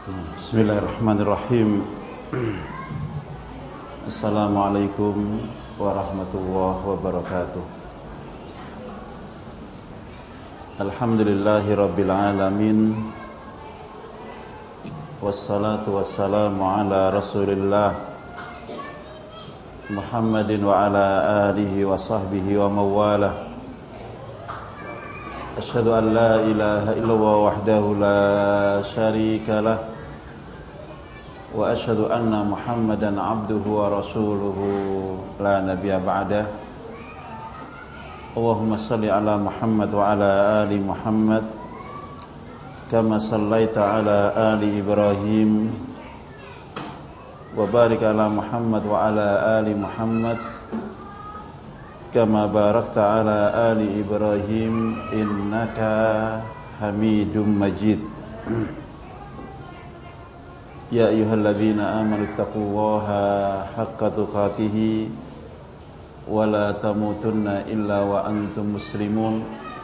Bismillahirrahmanirrahim. Assalamualaikum warahmatullahi wabarakatuh. Alhamdulillahi rabbil alamin. Wassalatu wassalamu ala rasulillah Muhammadin wa ala alihi wa sahbihi wa mawalah. Asyhadu an la ilaha illallah wahdahu la syarika lah, wa asyhadu anna Muhammadan abduhu wa rasuluhu la nabiyya ba'dah. Allahumma salli ala Muhammad wa ala ali Muhammad kama sallaita ala ali Ibrahim wa barik ala Muhammad wa ala ali Muhammad kama barakta ala ali Ibrahim innaka Hamidum Majid. Ya ayyuhalladzina amanu taqullaha haqqa tuqatih wa la tamutunna illa wa antum muslimun.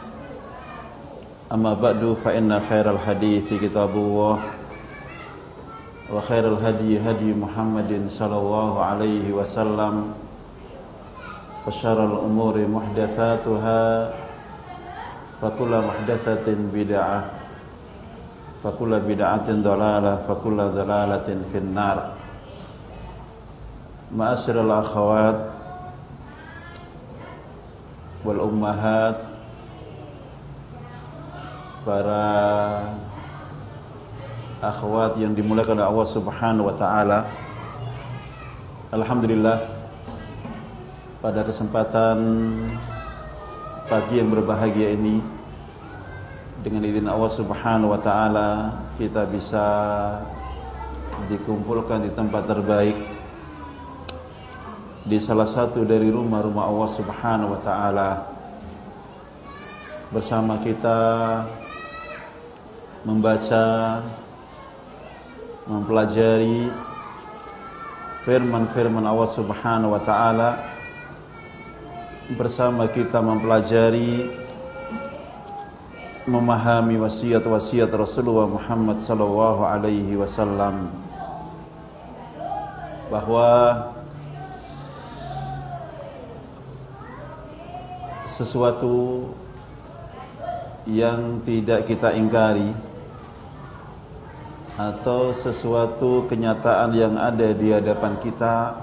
Amma ba'du, fa inna khairal hadithi kitabullah wa khairal hadi hadi Muhammadin sallallahu alaihi wasallam wa syarrul umuri muhdatsatuha fa kullu muhdatsatin bid'ah Fakula bid'atin dalalah, fakula dalalatin finnar. Ma'asyiral akhawat wal ummahat, para akhwat yang dimuliakan oleh Allah Subhanahu wa taala. Alhamdulillah, pada kesempatan pagi yang berbahagia ini, dengan izin Allah Subhanahu wa taala kita bisa dikumpulkan di tempat terbaik, di salah satu dari rumah-rumah Allah Subhanahu wa taala. Bersama kita membaca, mempelajari firman-firman Allah Subhanahu wa taala. Bersama kita mempelajari, memahami wasiat-wasiat Rasulullah Muhammad sallallahu alaihi wasallam, bahwa sesuatu yang tidak kita ingkari atau sesuatu kenyataan yang ada di hadapan kita,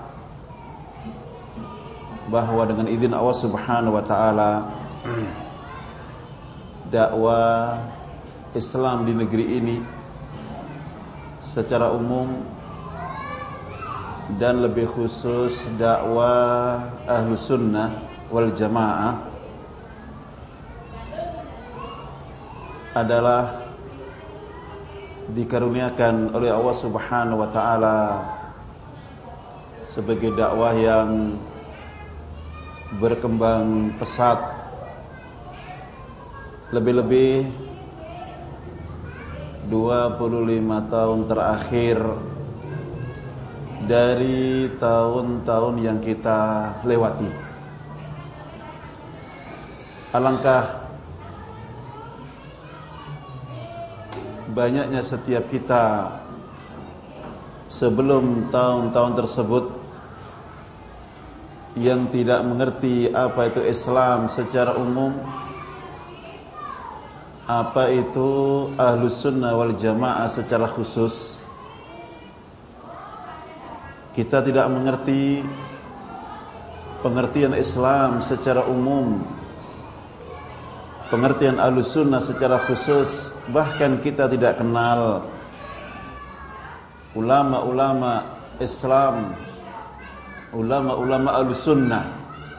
bahwa dengan izin Allah Subhanahu wa taala dakwah Islam di negeri ini secara umum dan lebih khusus dakwah Ahlus Sunnah wal Jamaah adalah dikaruniakan oleh Allah Subhanahu wa taala sebagai dakwah yang berkembang pesat, lebih-lebih 25 tahun terakhir dari tahun-tahun yang kita lewati. Alangkah banyaknya setiap kita sebelum tahun-tahun tersebut yang tidak mengerti apa itu Islam secara umum, apa itu Ahlus Sunnah wal Jamaah secara khusus. Kita tidak mengerti pengertian Islam secara umum, pengertian Ahlus Sunnah secara khusus. Bahkan kita tidak kenal ulama-ulama Islam, ulama-ulama Ahlus Sunnah.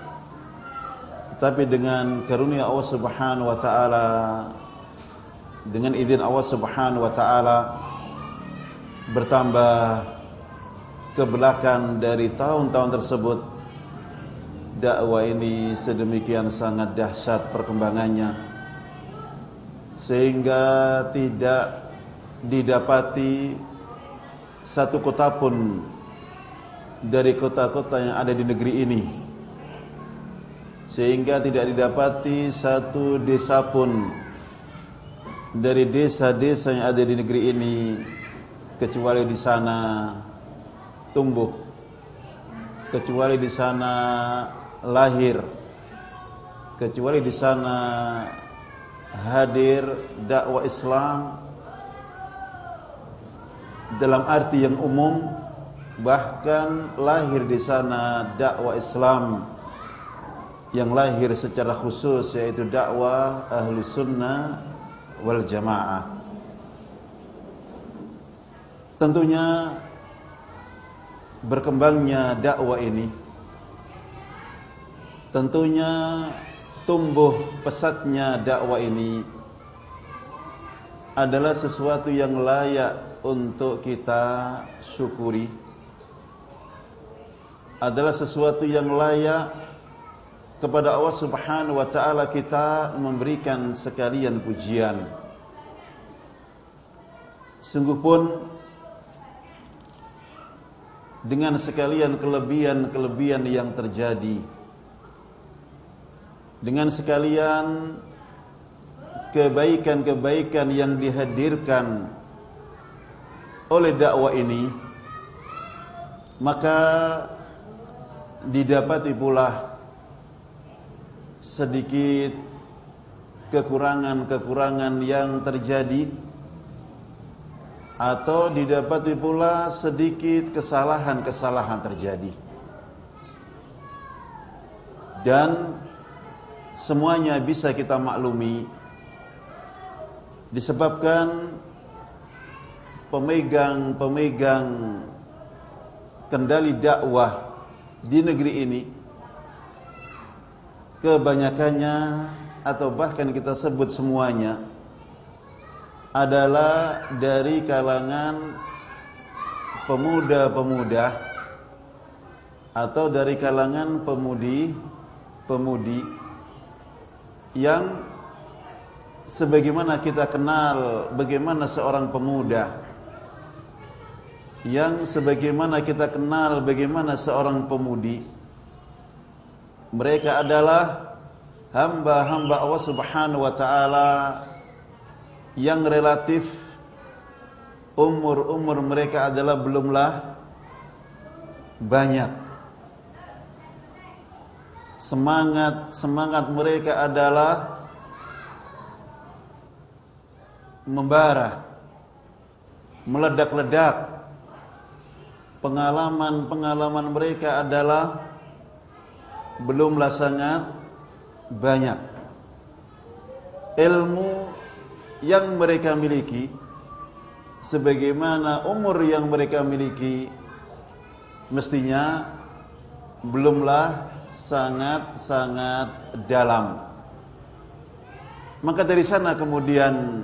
Tapi dengan karunia Allah Subhanahu wa taala, dengan izin Allah Subhanahu wa taala, bertambah ke belakang dari tahun-tahun tersebut, dakwah ini sedemikian sangat dahsyat perkembangannya, sehingga tidak didapati satu kota pun dari kota-kota yang ada di negeri ini, sehingga tidak didapati satu desa pun dari desa-desa yang ada di negeri ini kecuali di sana tumbuh, kecuali di sana lahir, kecuali di sana hadir dakwah Islam dalam arti yang umum, bahkan lahir di sana dakwah Islam yang lahir secara khusus, yaitu dakwah ahlu sunnah wal jamaah. Tentunya berkembangnya dakwah ini, tentunya tumbuh pesatnya dakwah ini adalah sesuatu yang layak untuk kita syukuri, adalah sesuatu yang layak kepada Allah Subhanahu wa ta'ala kita memberikan sekalian pujian. Sungguh pun dengan sekalian kelebihan-kelebihan yang terjadi, dengan sekalian kebaikan-kebaikan yang dihadirkan oleh dakwah ini, maka didapati pula sedikit kekurangan-kekurangan yang terjadi, atau didapati pula sedikit kesalahan-kesalahan terjadi. Dan semuanya bisa kita maklumi disebabkan pemegang kendali dakwah di negeri ini kebanyakannya, atau bahkan kita sebut semuanya, adalah dari kalangan pemuda-pemuda atau dari kalangan pemudi yang sebagaimana kita kenal bagaimana seorang pemuda, yang sebagaimana kita kenal bagaimana seorang pemudi, mereka adalah hamba-hamba Allah Subhanahu wa ta'ala yang relatif umur mereka adalah belumlah banyak. Semangat mereka adalah membara, meledak-ledak. Pengalaman mereka adalah belumlah sangat banyak. Ilmu yang mereka miliki, sebagaimana umur yang mereka miliki, mestinya belumlah sangat-sangat dalam. Maka dari sana kemudian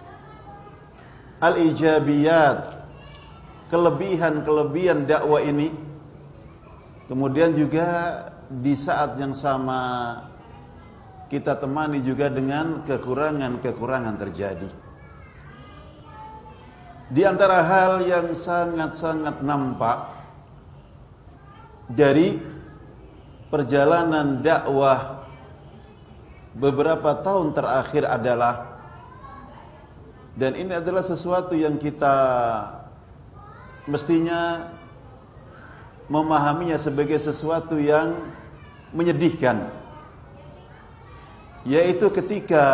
al-ijabiyat, kelebihan-kelebihan dakwah ini, kemudian juga di saat yang sama kita temani juga dengan kekurangan-kekurangan terjadi. Di antara hal yang sangat-sangat nampak dari perjalanan dakwah beberapa tahun terakhir adalah, dan ini adalah sesuatu yang kita mestinya memahaminya sebagai sesuatu yang menyedihkan, yaitu ketika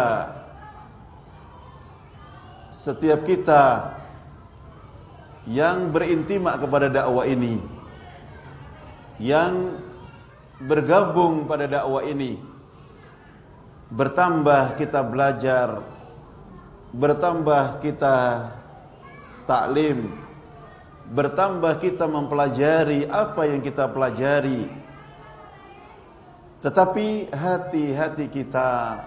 setiap kita yang berintimak kepada dakwah ini, yang bergabung pada dakwah ini, bertambah kita belajar, bertambah kita taklim, bertambah kita mempelajari apa yang kita pelajari, tetapi hati-hati kita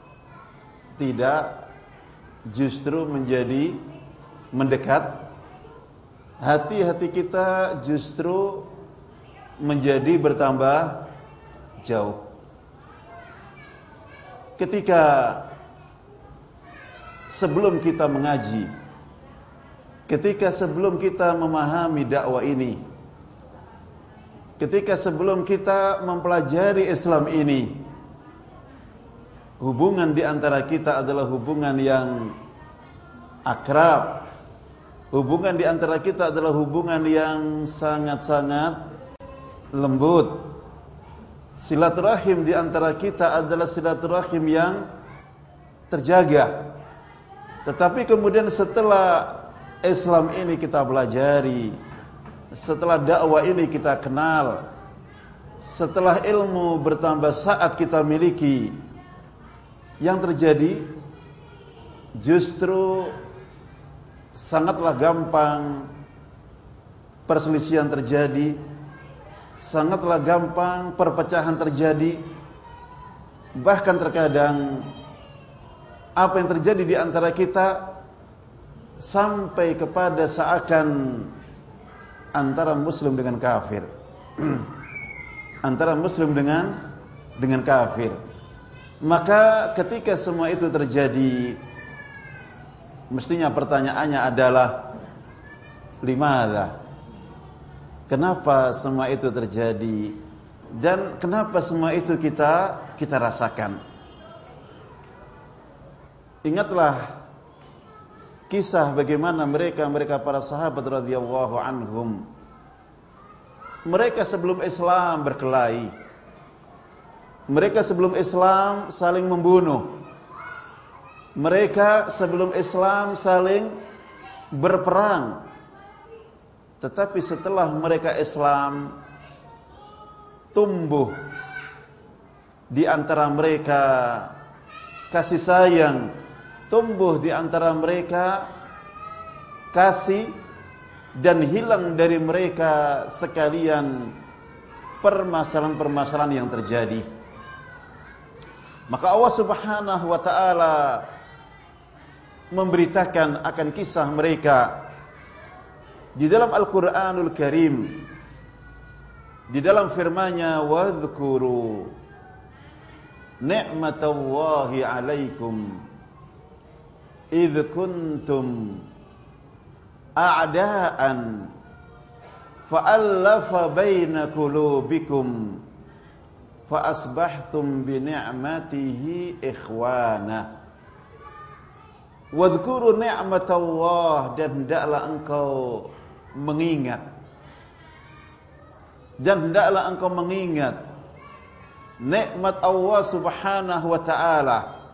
tidak justru menjadi mendekat, hati-hati kita justru menjadi bertambah jauh. Ketika sebelum kita mengaji, ketika sebelum kita memahami dakwah ini, ketika sebelum kita mempelajari Islam ini, hubungan di antara kita adalah hubungan yang akrab, Hubungan di antara kita adalah hubungan yang sangat-sangat lembut. Silaturahim di antara kita adalah silaturahim yang terjaga. Tetapi kemudian setelah Islam ini kita pelajari, setelah dakwah ini kita kenal, setelah ilmu bertambah saat kita miliki, yang terjadi justru sangatlah gampang perselisihan terjadi, sangatlah gampang perpecahan terjadi. Bahkan terkadang apa yang terjadi di antara kita sampai kepada seakan antara muslim dengan kafir. Antara muslim dengan kafir. Maka ketika semua itu terjadi, mestinya pertanyaannya adalah limadha? Kenapa semua itu terjadi? Dan kenapa semua itu kita rasakan? Ingatlah kisah bagaimana mereka para sahabat radhiyallahu anhum. Mereka sebelum Islam berkelahi. Mereka sebelum Islam saling membunuh. Mereka sebelum Islam saling berperang. Tetapi setelah mereka Islam, tumbuh di antara mereka kasih sayang, tumbuh di antara mereka kasih, dan hilang dari mereka sekalian permasalahan-permasalahan yang terjadi. Maka Allah Subhanahu wa ta'ala memberitakan akan kisah mereka di dalam Al-Quranul Karim, di dalam firman-Nya, wadhkuru ni'matallahi 'alaikum idh kuntum a'da'an fa'allafa baina qulubikum fa asbahtum bi ni'matihi ikhwana. Wadhkuru ni'matallah, dan hendaklah engkau mengingat, dan hendaklah engkau mengingat nikmat Allah Subhanahu wa ta'ala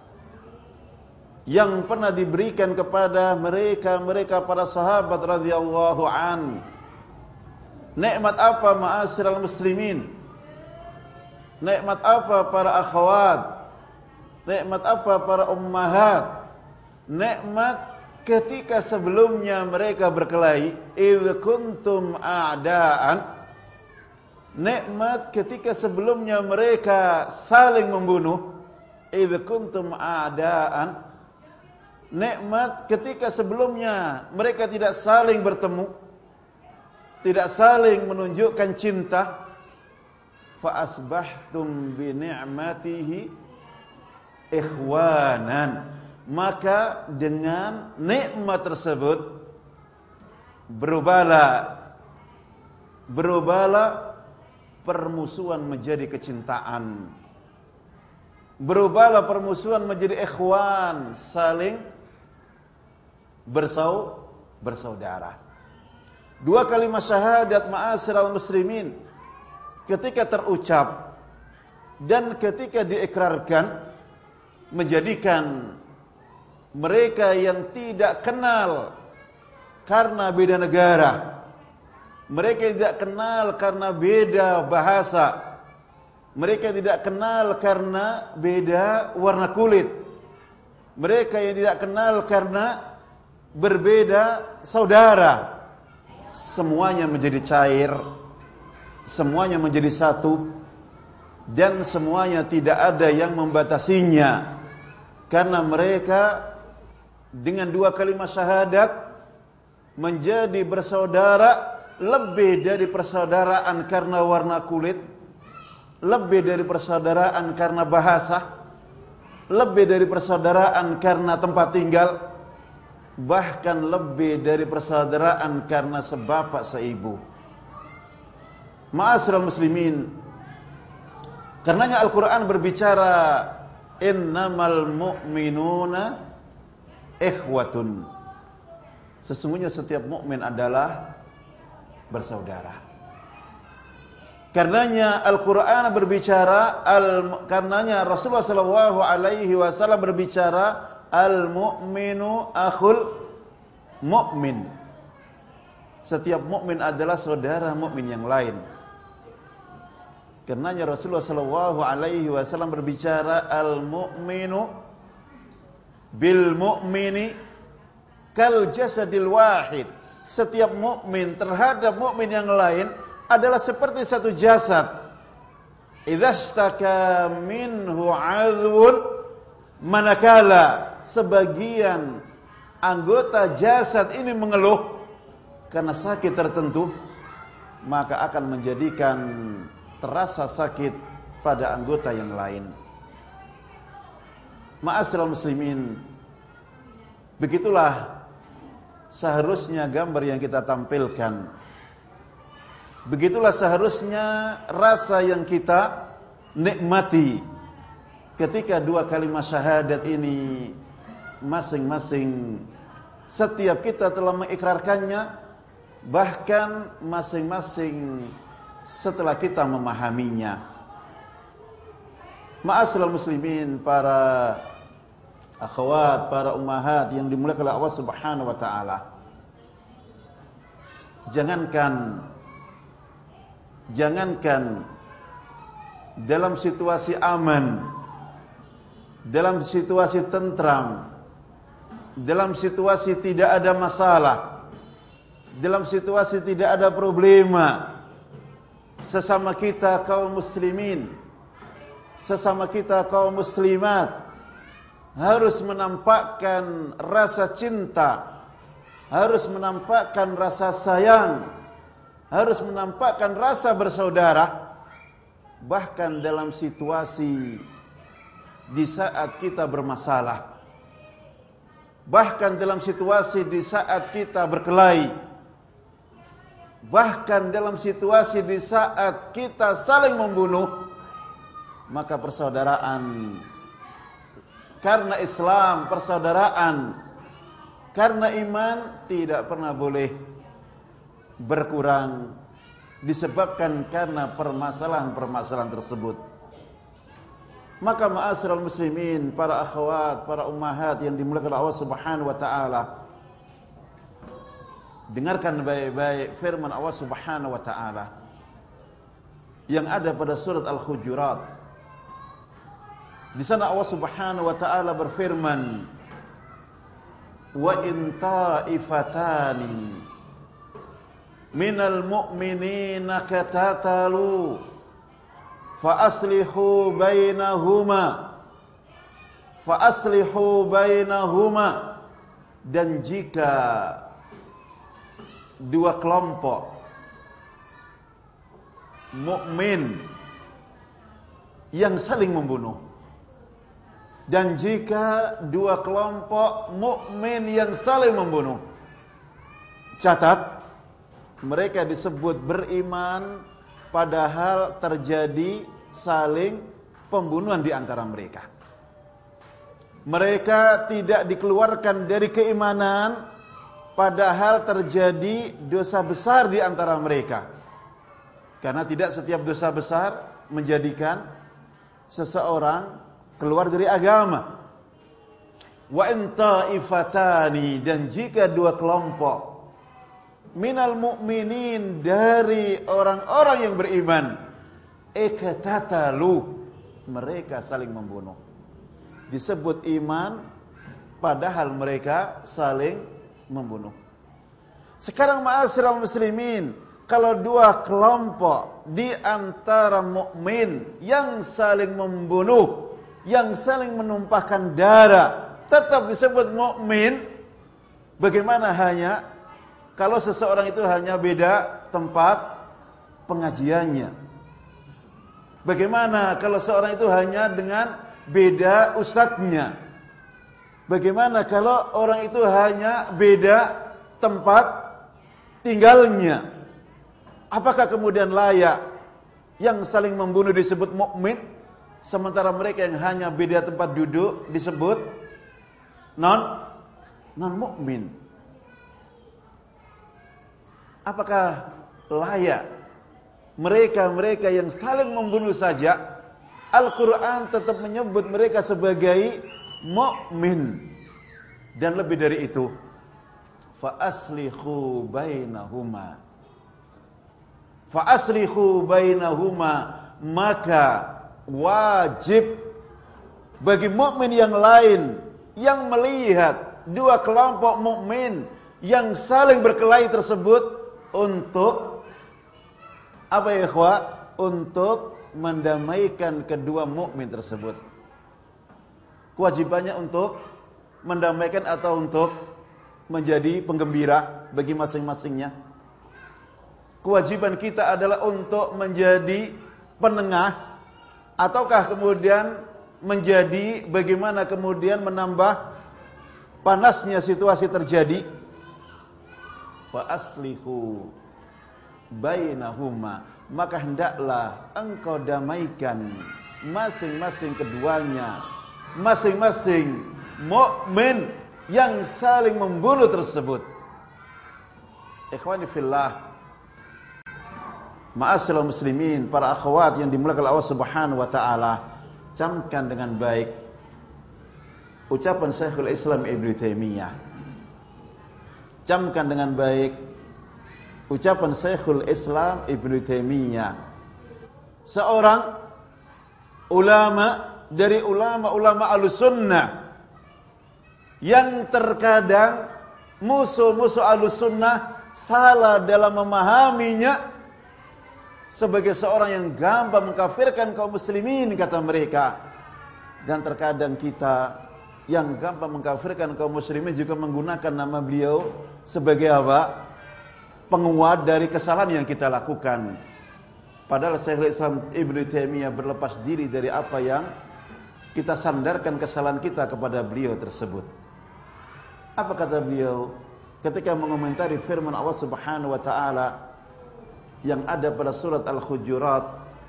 yang pernah diberikan kepada mereka para sahabat radhiyallahu an. Nikmat apa ma'asyiral muslimin? Nikmat apa para akhwat? Nikmat apa para ummahat? Nikmat ketika sebelumnya mereka berkelahi, idh kuntum a'da'an. Nikmat ketika sebelumnya mereka saling membunuh, idh kuntum a'da'an. Nikmat ketika sebelumnya mereka tidak saling bertemu, tidak saling menunjukkan cinta, fa asbahtum bi ni'matihi ikhwanan. Maka dengan nikmat tersebut berubahlah permusuhan menjadi kecintaan, berubahlah permusuhan menjadi ikhwan, saling bersaudara. Dua kalimat syahadat ma'asyiral muslimin ketika terucap dan ketika diikrarkan, menjadikan mereka yang tidak kenal karena beda negara, mereka tidak kenal karena beda bahasa, mereka tidak kenal karena beda warna kulit, mereka yang tidak kenal karena berbeda saudara, semuanya menjadi cair, semuanya menjadi satu, dan semuanya tidak ada yang membatasinya, karena mereka dengan dua kalimat syahadat menjadi bersaudara, lebih dari persaudaraan karena warna kulit, lebih dari persaudaraan karena bahasa, lebih dari persaudaraan karena tempat tinggal, bahkan lebih dari persaudaraan karena sebapak seibu. Ma'asyiral muslimin, karenanya Al-Quran berbicara innamal mu'minuna ikhwatun. Sesungguhnya setiap mukmin adalah bersaudara. Karenanya Al-Qur'an berbicara, karenanya Rasulullah sallallahu alaihi wasallam berbicara, al-mu'minu akhul mu'min. Setiap mukmin adalah saudara mukmin yang lain. Karenanya Rasulullah sallallahu alaihi wasallam berbicara, al-mu'minu bil mu'mini kal jasadil wahid. Setiap mukmin terhadap mukmin yang lain adalah seperti satu jasad. Idza ishtaka minhu 'adhun, manakala sebagian anggota jasad ini mengeluh karena sakit tertentu, maka akan menjadikan terasa sakit pada anggota yang lain. Ma'asyiral muslimin, begitulah seharusnya gambar yang kita tampilkan. Begitulah seharusnya rasa yang kita nikmati ketika dua kalimat syahadat ini masing-masing setiap kita telah mengikrarkannya, bahkan masing-masing setelah kita memahaminya. Ma'asyiral muslimin, para akhwat, para ummahat yang dimuliakan oleh Allah Subhanahu wa taala. Jangankan dalam situasi aman, dalam situasi tentram, dalam situasi tidak ada masalah, dalam situasi tidak ada problema, sesama kita kaum muslimin, sesama kita kaum muslimat harus menampakkan rasa cinta, harus menampakkan rasa sayang, harus menampakkan rasa bersaudara, bahkan dalam situasi di saat kita bermasalah, bahkan dalam situasi di saat kita berkelahi, bahkan dalam situasi di saat kita saling membunuh, maka persaudaraan karena Islam, persaudaraan karena iman tidak pernah boleh berkurang disebabkan karena permasalahan-permasalahan tersebut. Maka ma'asyiral muslimin, para akhwat, para ummahat yang dimuliakan Allah Subhanahu wa taala, dengarkan baik-baik firman Allah Subhanahu wa taala yang ada pada surat Al-Hujurat. Di sana Allah Subhanahu wa taala berfirman, "Wa in ta'ifatani minal mu'minina katatalu fa aslihu bainahuma." Dan jika dua kelompok mukmin yang saling membunuh, dan jika dua kelompok mukmin yang saling membunuh, catat, mereka disebut beriman padahal terjadi saling pembunuhan di antara mereka. Mereka tidak dikeluarkan dari keimanan padahal terjadi dosa besar di antara mereka. Karena tidak setiap dosa besar menjadikan seseorang keluar dari agama. Wa in ta'ifatani, dan jika dua kelompok minal mu'minin, dari orang-orang yang beriman, iktatalu, mereka saling membunuh. Disebut iman padahal mereka saling membunuh. Sekarang ma'asyiral muslimin, kalau dua kelompok di antara mukmin yang saling membunuh, yang saling menumpahkan darah, tetap disebut mukmin. Bagaimana hanya kalau seseorang itu hanya beda tempat pengajiannya? Bagaimana kalau seorang itu hanya dengan beda ustadznya? Bagaimana kalau orang itu hanya beda tempat tinggalnya? Apakah kemudian layak yang saling membunuh disebut mukmin, sementara mereka yang hanya beda tempat duduk disebut non mukmin? Apakah layak mereka-mereka yang saling membunuh saja Al-Quran tetap menyebut mereka sebagai mukmin? Dan lebih dari itu, fa aslihu bainahuma, maka wajib bagi mukmin yang lain yang melihat dua kelompok mukmin yang saling berkelahi tersebut untuk apa ya ikhwah? Untuk mendamaikan kedua mukmin tersebut. Kewajibannya untuk mendamaikan atau untuk menjadi penggembira bagi masing-masingnya? Kewajiban kita adalah untuk menjadi penengah, ataukah kemudian menjadi bagaimana kemudian menambah panasnya situasi terjadi? Fa aslihu bainahuma, maka hendaklah engkau damaikan masing-masing keduanya, masing-masing mukmin yang saling membunuh tersebut. Ikhwani fillah, ma'asyiral muslimin, para akhwat yang dimuliakan Allah Subhanahu wa taala, camkan dengan baik ucapan Syekhul Islam Ibnu Taimiyah. Camkan dengan baik ucapan Syekhul Islam Ibnu Taimiyah, seorang ulama dari ulama-ulama Ahlussunnah yang terkadang musuh-musuh Ahlussunnah salah dalam memahaminya sebagai seorang yang gampang mengkafirkan kaum muslimin, kata mereka. Dan terkadang kita yang gampang mengkafirkan kaum muslimin juga menggunakan nama beliau sebagai apa? Penguat dari kesalahan yang kita lakukan. Padahal Syekhul Islam Ibnu Taimiyah berlepas diri dari apa yang kita sandarkan kesalahan kita kepada beliau tersebut. Apa kata beliau ketika mengomentari firman Allah Subhanahu wa taala yang ada pada surat Al-Hujurat,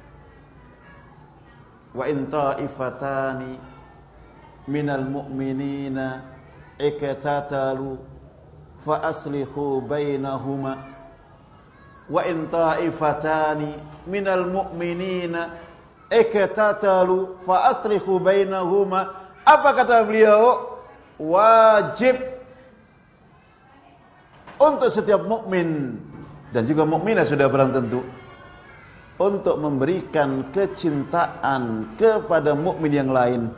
wa in ta'ifatani minal mu'minina iqtatalu fa aslihu bainahuma, wa in ta'ifatani minal mu'minina iqtatalu fa aslihu bainahuma. Apa kata beliau? Wajib untuk setiap mukmin dan juga mukminah sudah barang tentu untuk memberikan kecintaan kepada mukmin yang lain,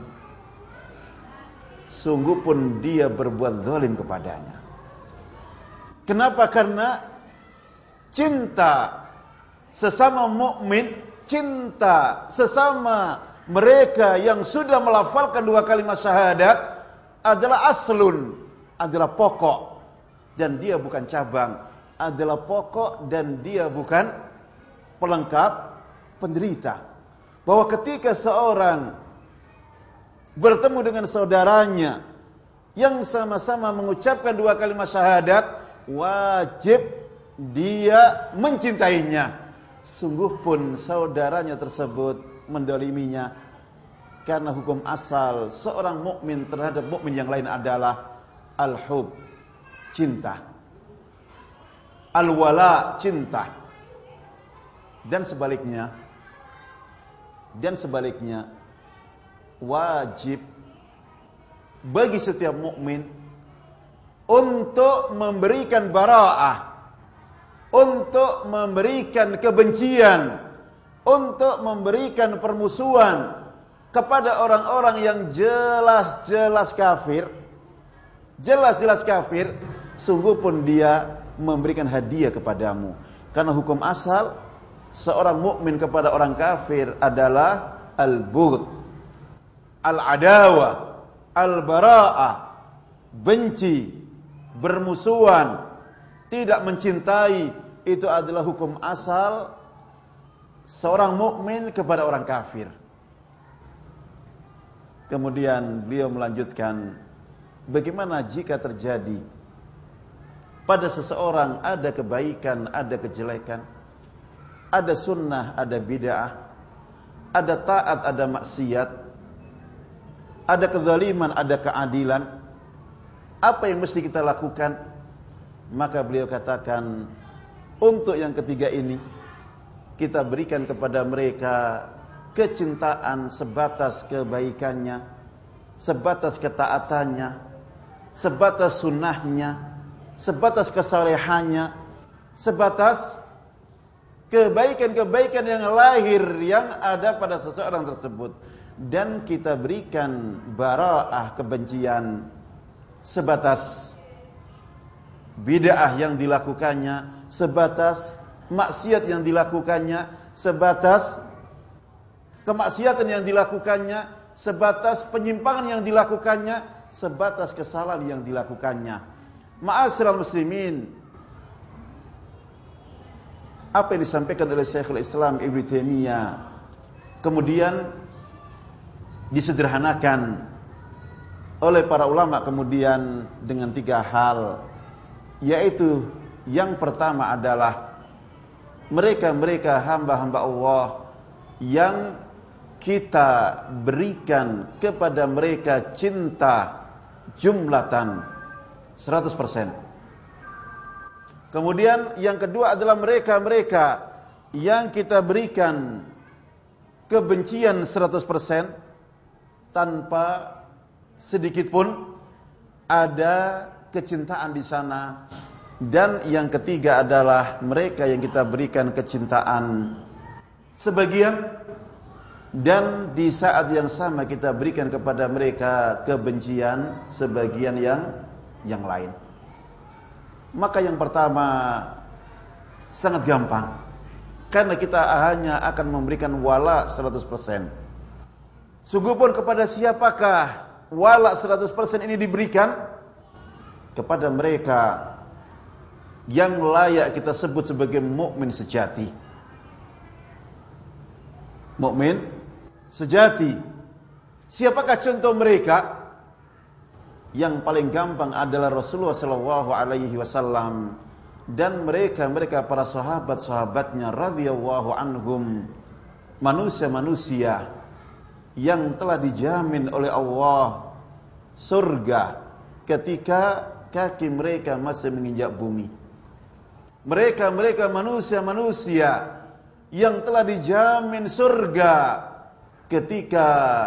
sungguh pun dia berbuat zalim kepadanya. Kenapa? Karena cinta sesama mukmin, cinta sesama mereka yang sudah melafalkan dua kalimat syahadat adalah aslun, adalah pokok, dan dia bukan cabang, adalah pokok dan dia bukan pelengkap penderita. Bahwa ketika seorang bertemu dengan saudaranya yang sama-sama mengucapkan dua kalimat syahadat, wajib dia mencintainya, sungguh pun saudaranya tersebut mendoliminya. Karena hukum asal seorang mukmin terhadap mukmin yang lain adalah al-hub, cinta, al-wala, cinta. Dan sebaliknya, wajib bagi setiap mukmin untuk memberikan bara'ah, untuk memberikan kebencian, untuk memberikan permusuhan kepada orang-orang yang jelas-jelas kafir, sungguh pun dia memberikan hadiah kepadamu. Karena hukum asal seorang mukmin kepada orang kafir adalah al-bughd, al-adawah, al-bara'ah, benci, bermusuhan, tidak mencintai. Itu adalah hukum asal seorang mukmin kepada orang kafir. Kemudian beliau melanjutkan, bagaimana jika terjadi pada seseorang ada kebaikan, ada kejelekan, ada sunnah, ada bid'ah, ada taat, ada maksiat, ada kezaliman, ada keadilan. Apa yang mesti kita lakukan? Maka beliau katakan, Untuk yang ketiga ini, kita berikan kepada mereka kecintaan sebatas kebaikannya, sebatas ketaatannya, sebatas sunnahnya, sebatas kesalehannya, sebatas kebaikan-kebaikan yang lahir yang ada pada seseorang tersebut. Dan kita berikan bara'ah, kebencian, sebatas bid'ah yang dilakukannya, sebatas maksiat yang dilakukannya, sebatas kemaksiatan yang dilakukannya, sebatas penyimpangan yang dilakukannya, sebatas kesalahan yang dilakukannya. Ma'asyiral muslimin, apa yang disampaikan oleh Syekhul Islam Ibnu Taimiyah kemudian disederhanakan oleh para ulama kemudian dengan 3 hal, yaitu yang pertama adalah mereka-mereka hamba-hamba Allah yang kita berikan kepada mereka cinta jumlatan 100%. Kemudian yang kedua adalah mereka-mereka yang kita berikan kebencian 100% tanpa sedikit pun ada kecintaan di sana. Dan yang ketiga adalah mereka yang kita berikan kecintaan sebagian dan di saat yang sama kita berikan kepada mereka kebencian sebagian yang lain. Maka yang pertama sangat gampang, karena kita hanya akan memberikan wala 100%. Sungguh pun kepada siapakah wala 100% ini diberikan? Kepada mereka yang layak kita sebut sebagai mukmin sejati. Mukmin sejati. Siapakah contoh mereka? Yang paling gampang adalah Rasulullah sallallahu alaihi wasallam dan mereka para sahabat-sahabatnya radhiyallahu anhum, manusia-manusia yang telah dijamin oleh Allah surga ketika kaki mereka masih menginjak bumi. Mereka manusia-manusia yang telah dijamin surga ketika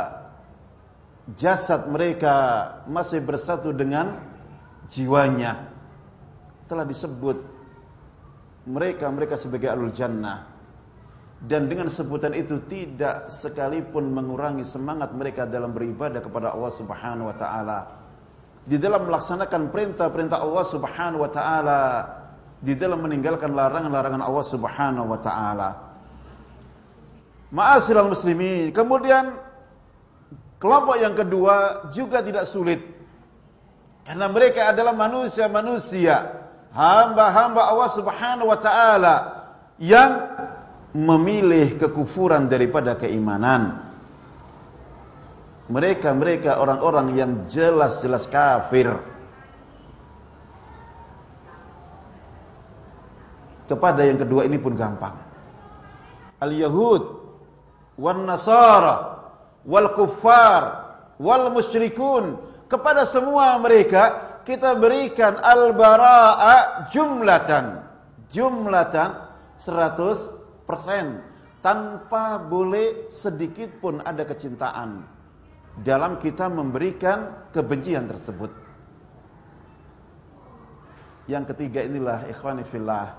jasad mereka masih bersatu dengan jiwanya. Telah disebut mereka sebagai ahlul jannah. Dan dengan sebutan itu tidak sekalipun mengurangi semangat mereka dalam beribadah kepada Allah Subhanahu wa taala, di dalam melaksanakan perintah-perintah Allah Subhanahu wa taala, di dalam meninggalkan larangan-larangan Allah Subhanahu wa taala. Ma'asyiral muslimin, kemudian kelompok yang kedua juga tidak sulit, karena mereka adalah manusia-manusia, hamba-hamba Allah Subhanahu wa taala yang memilih kekufuran daripada keimanan. Mereka orang-orang yang jelas-jelas kafir. Kepada yang kedua ini pun gampang. Al-Yahud wan Nasara wal kuffar wal musyrikun, kepada semua mereka kita berikan al-bara'a jumlatan 100%, tanpa boleh sedikit pun ada kecintaan dalam kita memberikan kebencian tersebut. Yang ketiga inilah ikhwani fillah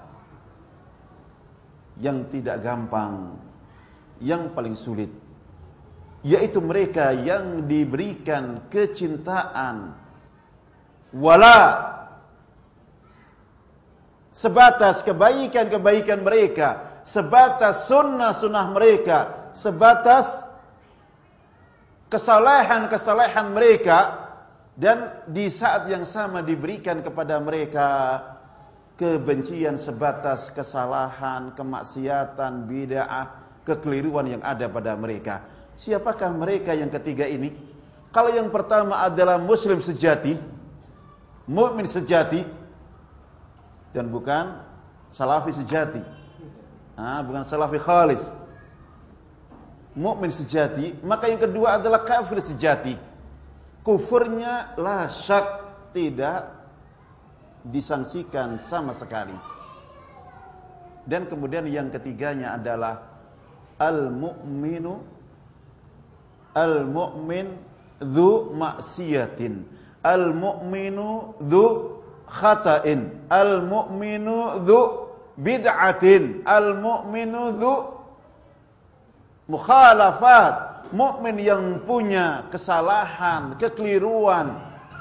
yang tidak gampang, yang paling sulit, yaitu mereka yang diberikan kecintaan wala sebatas kebaikan-kebaikan mereka, sebatas sunnah-sunnah mereka, sebatas kesalehan-kesalehan mereka, dan di saat yang sama diberikan kepada mereka kebencian sebatas kesalahan, kemaksiatan, bid'ah, kekeliruan yang ada pada mereka. Siapakah mereka yang ketiga ini? Kalau yang pertama adalah muslim sejati, mukmin sejati, dan bukan salafi sejati, bukan salafi khalis, mukmin sejati. Maka yang kedua adalah kafir sejati. Kufurnya la syak tidak disangsikan sama sekali. Dan kemudian yang ketiganya adalah al-mu'min dzu maksiatin, al-mu'minu dzu khata'in, al-mu'minu dzu bid'atin, al-mu'minu dzu mukhalafat. Mukmin yang punya kesalahan, kekeliruan,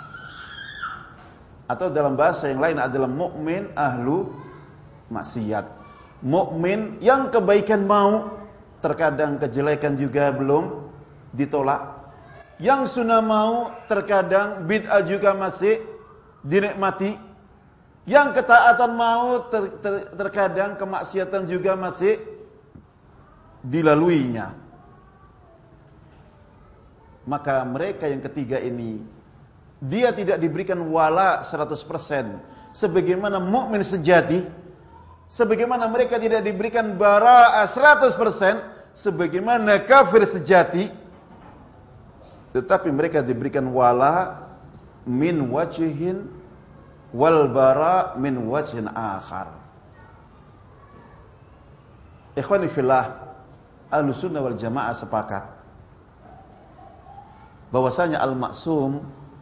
atau dalam bahasa yang lain adalah mukmin ahlu maksiat. Mukmin yang kebaikan mau, terkadang kejelekan juga belum ditolak. Yang sunnah mau, terkadang bid'ah juga masih dinikmati. Yang ketaatan mau, terkadang kemaksiatan juga masih dilaluinya. Maka mereka yang ketiga ini, dia tidak diberikan wala 100%, sebagaimana mukmin sejati. Sebagaimana mereka tidak diberikan bara'ah 100%, sebagaimana kafir sejati. Tetapi mereka diberikan wala min wajhin wal bara' min wajhin akhar. Ikhwani fillah, Ahlussunnah wal Jamaah sepakat bahwasanya al-maksum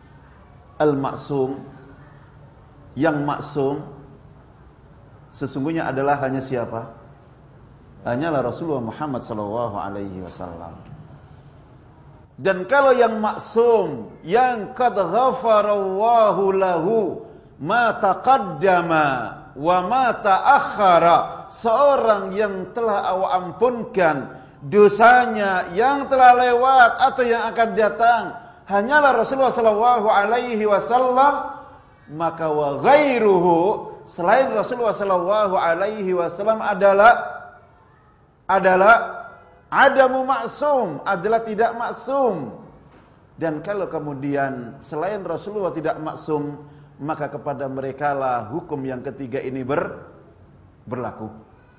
yang maksum sesungguhnya adalah hanya siapa? Hanyalah Rasulullah Muhammad sallallahu alaihi wasallam. Dan kalau yang maksum, yang qad ghafarallahu lahu ma taqaddama wa ma ta'akhkhara, seorang yang telah Allah ampunkan dosanya yang telah lewat atau yang akan datang, hanyalah Rasulullah sallallahu alaihi wasallam. Maka wa ghairuhu, selain Rasulullah sallallahu alaihi wasallam adalah adamu maksum, adalah tidak maksum. Dan kalau kemudian selain Rasulullah tidak maksum, maka kepada merekalah hukum yang ketiga ini berlaku.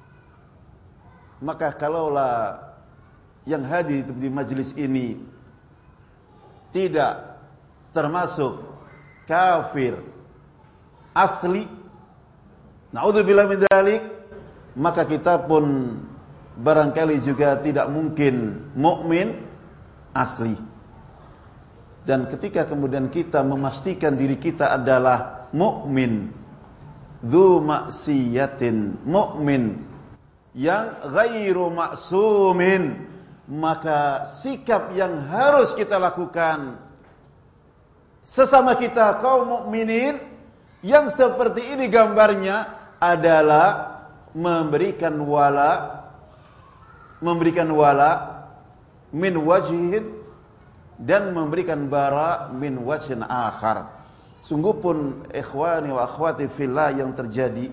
Maka kalaulah yang hadir di majelis ini tidak termasuk kafir asli, na'udzubillah min dzalik, maka kita pun barangkali juga tidak mungkin mukmin asli. Dan ketika kemudian kita memastikan diri kita adalah mukmin dzu maksiatin, mukmin yang ghairu maksumin, maka sikap yang harus kita lakukan sesama kita kaum mukminin yang seperti ini gambarnya adalah memberikan wala min wajhin dan memberikan bara min wajhin akhar. Sungguh pun ikhwani wa akhwati fillah yang terjadi,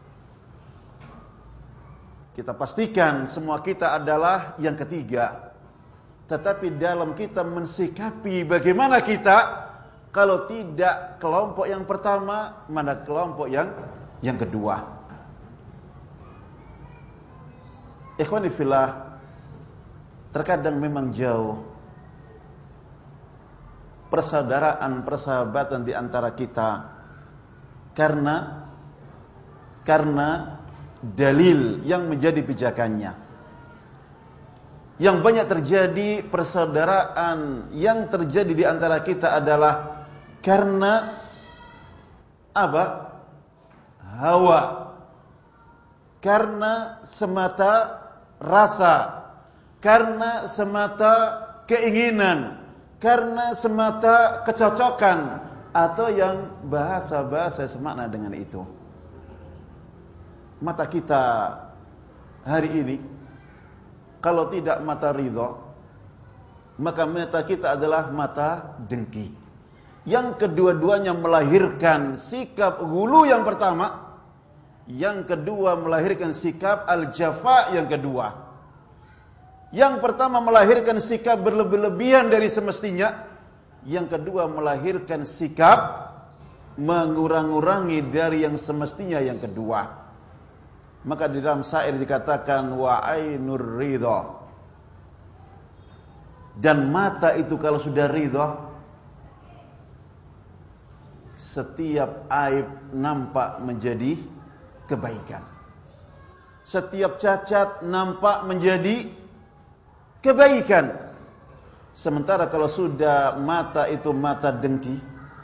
kita pastikan semua kita adalah yang ketiga. Tetapi dalam kita mensikapi bagaimana kita, kalau tidak kelompok yang pertama, mana kelompok yang kedua. Ikhwani fillah, terkadang memang jauh persaudaraan, persahabatan di antara kita karena dalil yang menjadi pijakannya. Yang banyak terjadi persaudaraan yang terjadi di antara kita adalah karena apa? Hawa. Karena semata rasa, karena semata keinginan, karena semata kecocokan, atau yang bahasa-bahasa semakna dengan itu. Mata kita hari ini, kalau tidak mata ridha, maka mata kita adalah mata dengki. Yang kedua-duanya melahirkan sikap ghulu yang pertama, yang kedua melahirkan sikap al-jafa yang kedua. Yang pertama melahirkan sikap berlebih-lebihan dari semestinya, yang kedua melahirkan sikap mengurang-urangi dari yang semestinya yang kedua. Maka di dalam syair dikatakan wa ainur ridha, dan mata itu kalau sudah ridha, setiap aib nampak menjadi kebaikan. setiap cacat nampak menjadi kebaikan. Sementara kalau sudah mata itu mata dengki,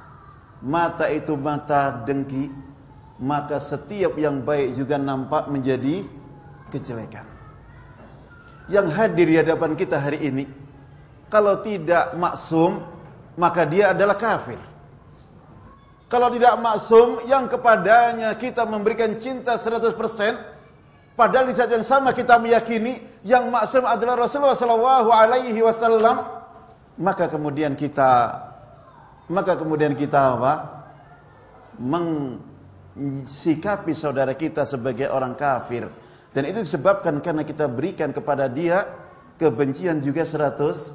maka setiap yang baik juga nampak menjadi kejelekan. Yang hadir di hadapan kita hari ini, kalau tidak maksum, maka dia adalah kafir. Kalau tidak maksum, yang kepadanya kita memberikan cinta 100%, padahal di saat yang sama kita meyakini yang maksum adalah Rasulullah SAW, maka kemudian kita apa? Mensikapi saudara kita sebagai orang kafir. Dan itu disebabkan karena kita berikan kepada dia kebencian juga 100%.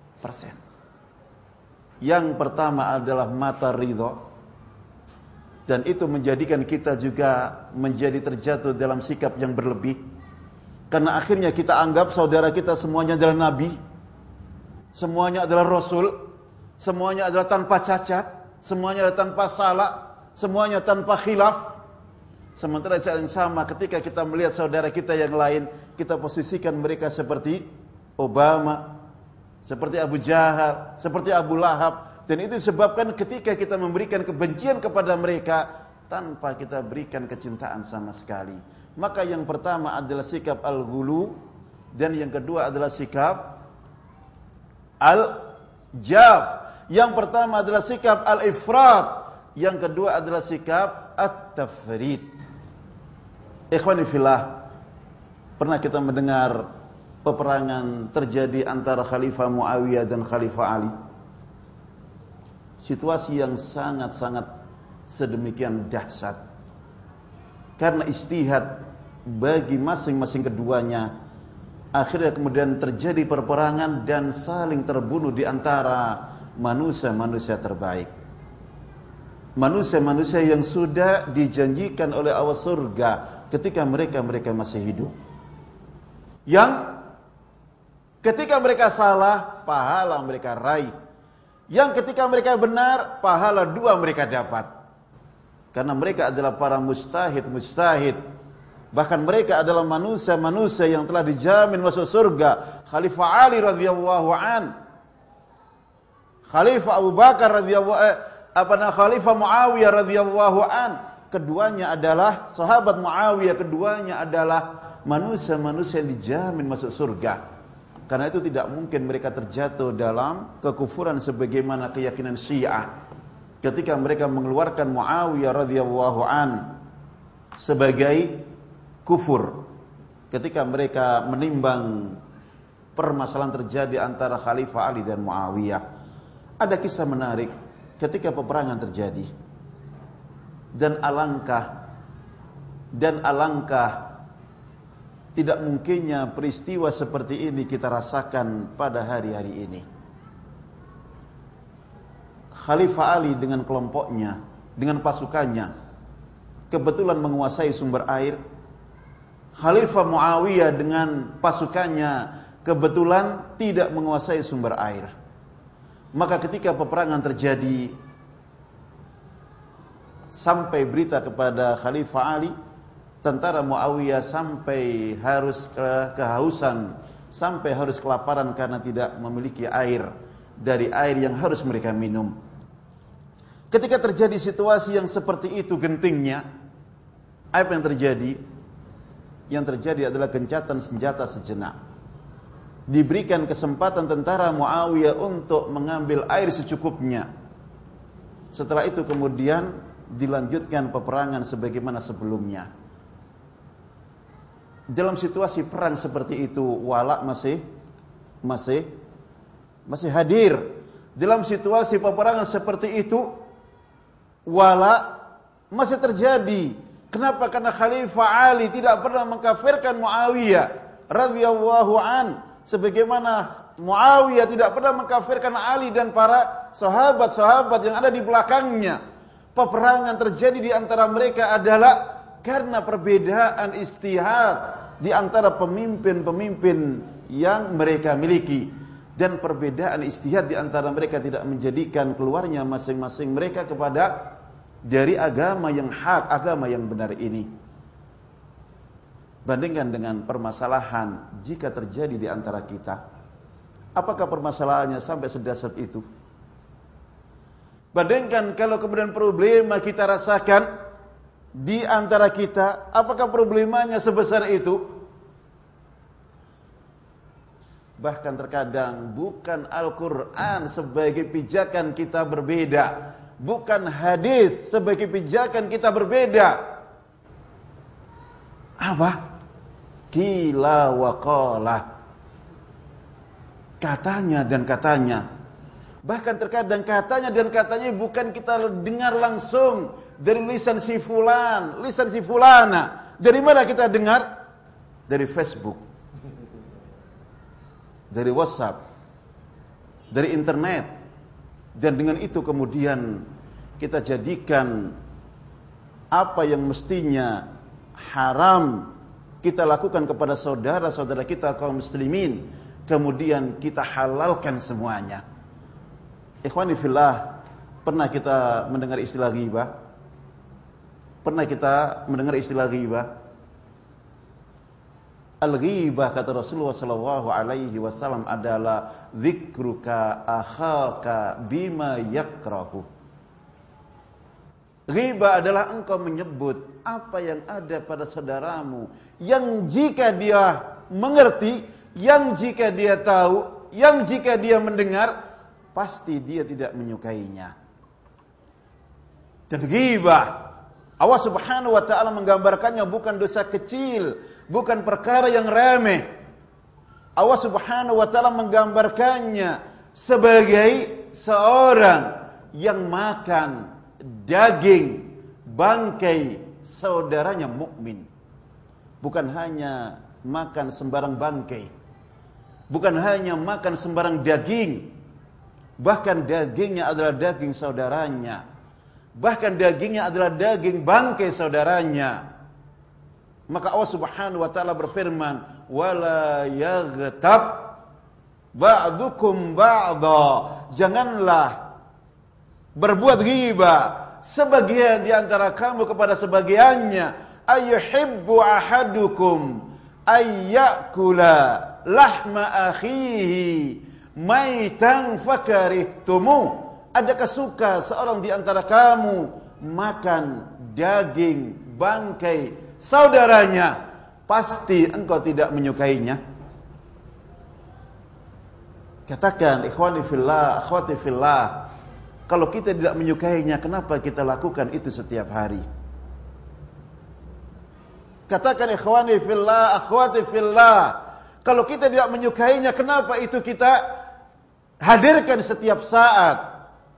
Yang pertama adalah mata ridho. Dan itu menjadikan kita juga menjadi terjatuh dalam sikap yang berlebih. Karena akhirnya kita anggap saudara kita semuanya adalah nabi, semuanya adalah rasul, semuanya adalah tanpa cacat, semuanya adalah tanpa salah, semuanya tanpa khilaf. Sementara di saat yang sama ketika kita melihat saudara kita yang lain, kita posisikan mereka seperti Obama, seperti Abu Jahal, seperti Abu Lahab. Dan itu disebabkan ketika kita memberikan kebencian kepada mereka tanpa kita berikan kecintaan sama sekali. Maka yang pertama adalah sikap al-ghulu, dan yang kedua adalah sikap al-jaf. Yang pertama adalah sikap al-ifrat, yang kedua adalah sikap at-tafrid. Ikhwani fillah, pernah kita mendengar peperangan terjadi antara Khalifah Muawiyah dan Khalifah Ali. Situasi yang sangat-sangat sedemikian dahsyat. Karena ijtihad bagi masing-masing keduanya, akhirnya kemudian terjadi peperangan dan saling terbunuh di antara manusia-manusia terbaik. Manusia-manusia yang sudah dijanjikan oleh Allah surga ketika mereka masih hidup. Yang ketika mereka salah, pahala mereka raih. Yang ketika mereka benar, pahala 2 mereka dapat. Karena mereka adalah para mujtahid. Bahkan mereka adalah manusia-manusia yang telah dijamin masuk surga. Khalifah Ali radhiyallahu an, Khalifah Abu Bakar Khalifah Muawiyah radhiyallahu an. Keduanya adalah sahabat Muawiyah, keduanya adalah manusia-manusia yang dijamin masuk surga. Karena itu tidak mungkin mereka terjatuh dalam kekufuran sebagaimana keyakinan Syiah ketika mereka mengeluarkan Muawiyah radhiyallahu an sebagai kufur. Ketika mereka menimbang permasalahan terjadi antara Khalifah Ali dan Muawiyah. Ada kisah menarik ketika peperangan terjadi. Dan alangkah tidak mungkinnya peristiwa seperti ini kita rasakan pada hari-hari ini. Khalifah Ali dengan kelompoknya, dengan pasukannya, kebetulan menguasai sumber air. Khalifah Muawiyah dengan pasukannya kebetulan tidak menguasai sumber air. Maka ketika peperangan terjadi, sampai berita kepada Khalifah Ali, tentara Muawiyah sampai harus kehausan, sampai harus kelaparan karena tidak memiliki air dari air yang harus mereka minum. Ketika terjadi situasi yang seperti itu gentingnya, apa yang terjadi? Yang terjadi adalah gencatan senjata sejenak. Diberikan kesempatan tentara Muawiyah untuk mengambil air secukupnya. Setelah itu kemudian dilanjutkan peperangan sebagaimana sebelumnya. Dalam situasi perang seperti itu, wala masih hadir. Dalam situasi peperangan seperti itu, wala masih terjadi. Kenapa? Karena Khalifah Ali tidak pernah mengkafirkan Muawiyah radhiyallahu an, sebagaimana Muawiyah tidak pernah mengkafirkan Ali dan para sahabat-sahabat yang ada di belakangnya. Peperangan terjadi di antara mereka adalah karena perbedaan ijtihad di antara pemimpin-pemimpin yang mereka miliki. Dan perbedaan ijtihad di antara mereka tidak menjadikan keluarnya masing-masing mereka kepada dari agama yang hak, agama yang benar ini. Bandingkan dengan permasalahan jika terjadi di antara kita. Apakah permasalahannya sampai sedasar itu? Bandingkan kalau kemudian problema kita rasakan di antara kita, apakah problemanya sebesar itu? Bahkan terkadang bukan Al-Quran sebagai pijakan kita berbeda, bukan hadis sebagai pijakan kita berbeda. Apa? Qila wa qala. Katanya dan katanya. Bahkan terkadang katanya dan katanya bukan kita dengar langsung dari lisan si fulan, lisan si fulana. Dari mana kita dengar? Dari Facebook, dari WhatsApp, dari internet. Dan dengan itu kemudian kita jadikan apa yang mestinya haram kita lakukan kepada saudara-saudara kita kaum muslimin, kemudian kita halalkan semuanya. Ikhwani fillah, pernah kita mendengar istilah ghibah? Pernah kita mendengar istilah ghibah? Al-ghibah, kata Rasulullah sallallahu alaihi wasallam, adalah dzikruka akhaka bima yakrahu. Ghibah adalah engkau menyebut apa yang ada pada saudaramu, yang jika dia mengerti, yang jika dia tahu, yang jika dia mendengar, pasti dia tidak menyukainya. Dan ghibah, Allah Subhanahu wa ta'ala menggambarkannya bukan dosa kecil, bukan perkara yang remeh. Allah Subhanahu wa ta'ala menggambarkannya sebagai seorang yang makan daging bangkai saudaranya mukmin. Bukan hanya makan sembarang bangkai, bukan hanya makan sembarang daging, bahkan dagingnya adalah daging saudaranya, bahkan dagingnya adalah daging bangkai saudaranya. Maka Allah Subhanahu wa ta'ala berfirman, wala yaghtab ba'dukum ba'dha. Janganlah berbuat ghibah sebagian di antara kamu kepada sebagiannya. Ayyuhibbu ahadukum ayyakula lahma akhihi maitan fakarihtumu. Adakah suka seorang di antara kamu makan daging bangkai saudaranya, pasti engkau tidak menyukainya? Katakan, ikhwani fillah, akhwati fillah, kalau kita tidak menyukainya, kenapa kita lakukan itu setiap hari? Katakan, ikhwani fillah, akhwati fillah, kalau kita tidak menyukainya, kenapa itu kita hadirkan setiap saat?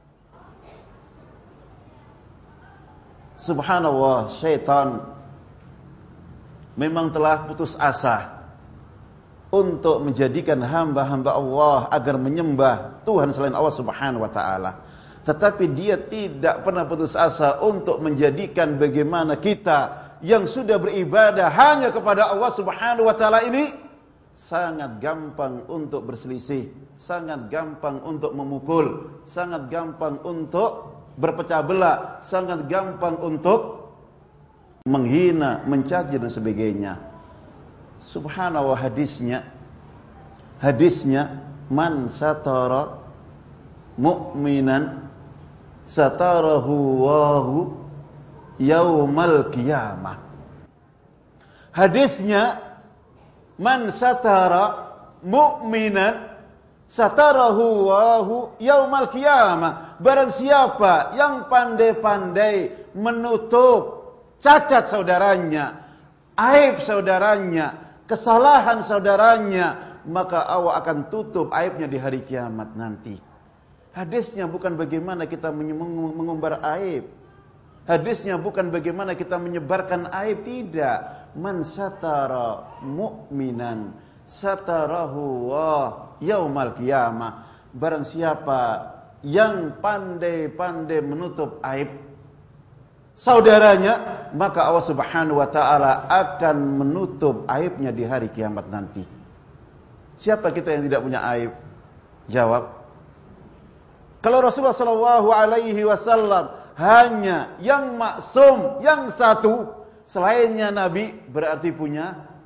Subhanallah, syaitan memang telah putus asa untuk menjadikan hamba-hamba Allah agar menyembah Tuhan selain Allah Subhanahu wa ta'ala. Tetapi dia tidak pernah putus asa untuk menjadikan bagaimana kita yang sudah beribadah hanya kepada Allah Subhanahu wa ta'ala ini sangat gampang untuk berselisih, sangat gampang untuk memukul, sangat gampang untuk berpecah belah, sangat gampang untuk menghina, mencaci dan sebagainya. Subhanallah, hadisnya man satara mu'minan satarahu wahu yaumal qiyamah. Hadisnya, man satara mu'minan satarahu wahu yaumal qiyamah. Barang siapa yang pandai-pandai menutup cacat saudaranya, aib saudaranya, kesalahan saudaranya, maka Allah akan tutup aibnya di hari kiamat nanti. Hadisnya bukan bagaimana kita mengumbar aib. Hadisnya bukan bagaimana kita menyebarkan aib, tidak. Man satara mu'minan satarahu wa yaumal qiyamah. Barang siapa yang pandai-pandai menutup aib saudaranya, maka Allah Subhanahu wa ta'ala akan menutup aibnya di hari kiamat nanti. Siapa kita yang tidak punya aib? Jawab. Kalau Rasulullah sallallahu alaihi wasallam hanya yang maksum, yang satu, selainnya Nabi berarti punya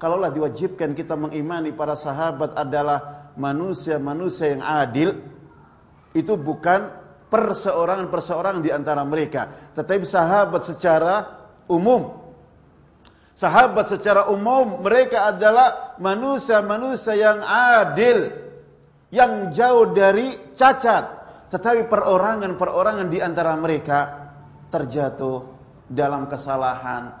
kalaulah diwajibkan kita mengimani para sahabat adalah manusia-manusia yang adil, itu bukan perseorangan-perseorangan di antara mereka, tetapi sahabat secara umum. Sahabat secara umum mereka adalah manusia-manusia yang adil, yang jauh dari cacat. Tetapi perorangan-perorangan di antara mereka terjatuh dalam kesalahan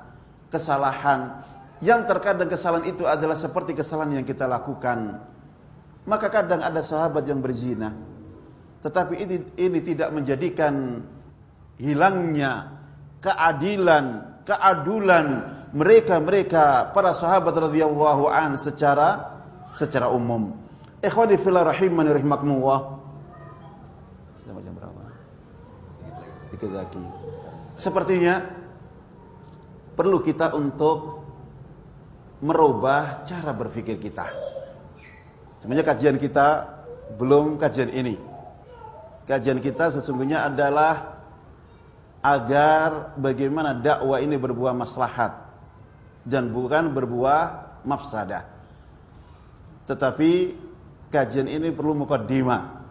yang terkadang kesalahan itu adalah seperti kesalahan yang kita lakukan. Maka kadang ada sahabat yang berzina, tetapi ini tidak menjadikan hilangnya keadilan mereka para sahabat radhiyallahu an secara umum. Ikhwani fillah rahimani rahimakumullah. Sudah jam berapa? Sedikit lagi. Sepertinya perlu kita untuk merubah cara berpikir kita. Sebenarnya kajian kita belum kajian ini. Kajian kita sesungguhnya adalah agar bagaimana dakwah ini berbuah maslahat dan bukan berbuah mafsadah. Tetapi kajian ini perlu muqaddimah.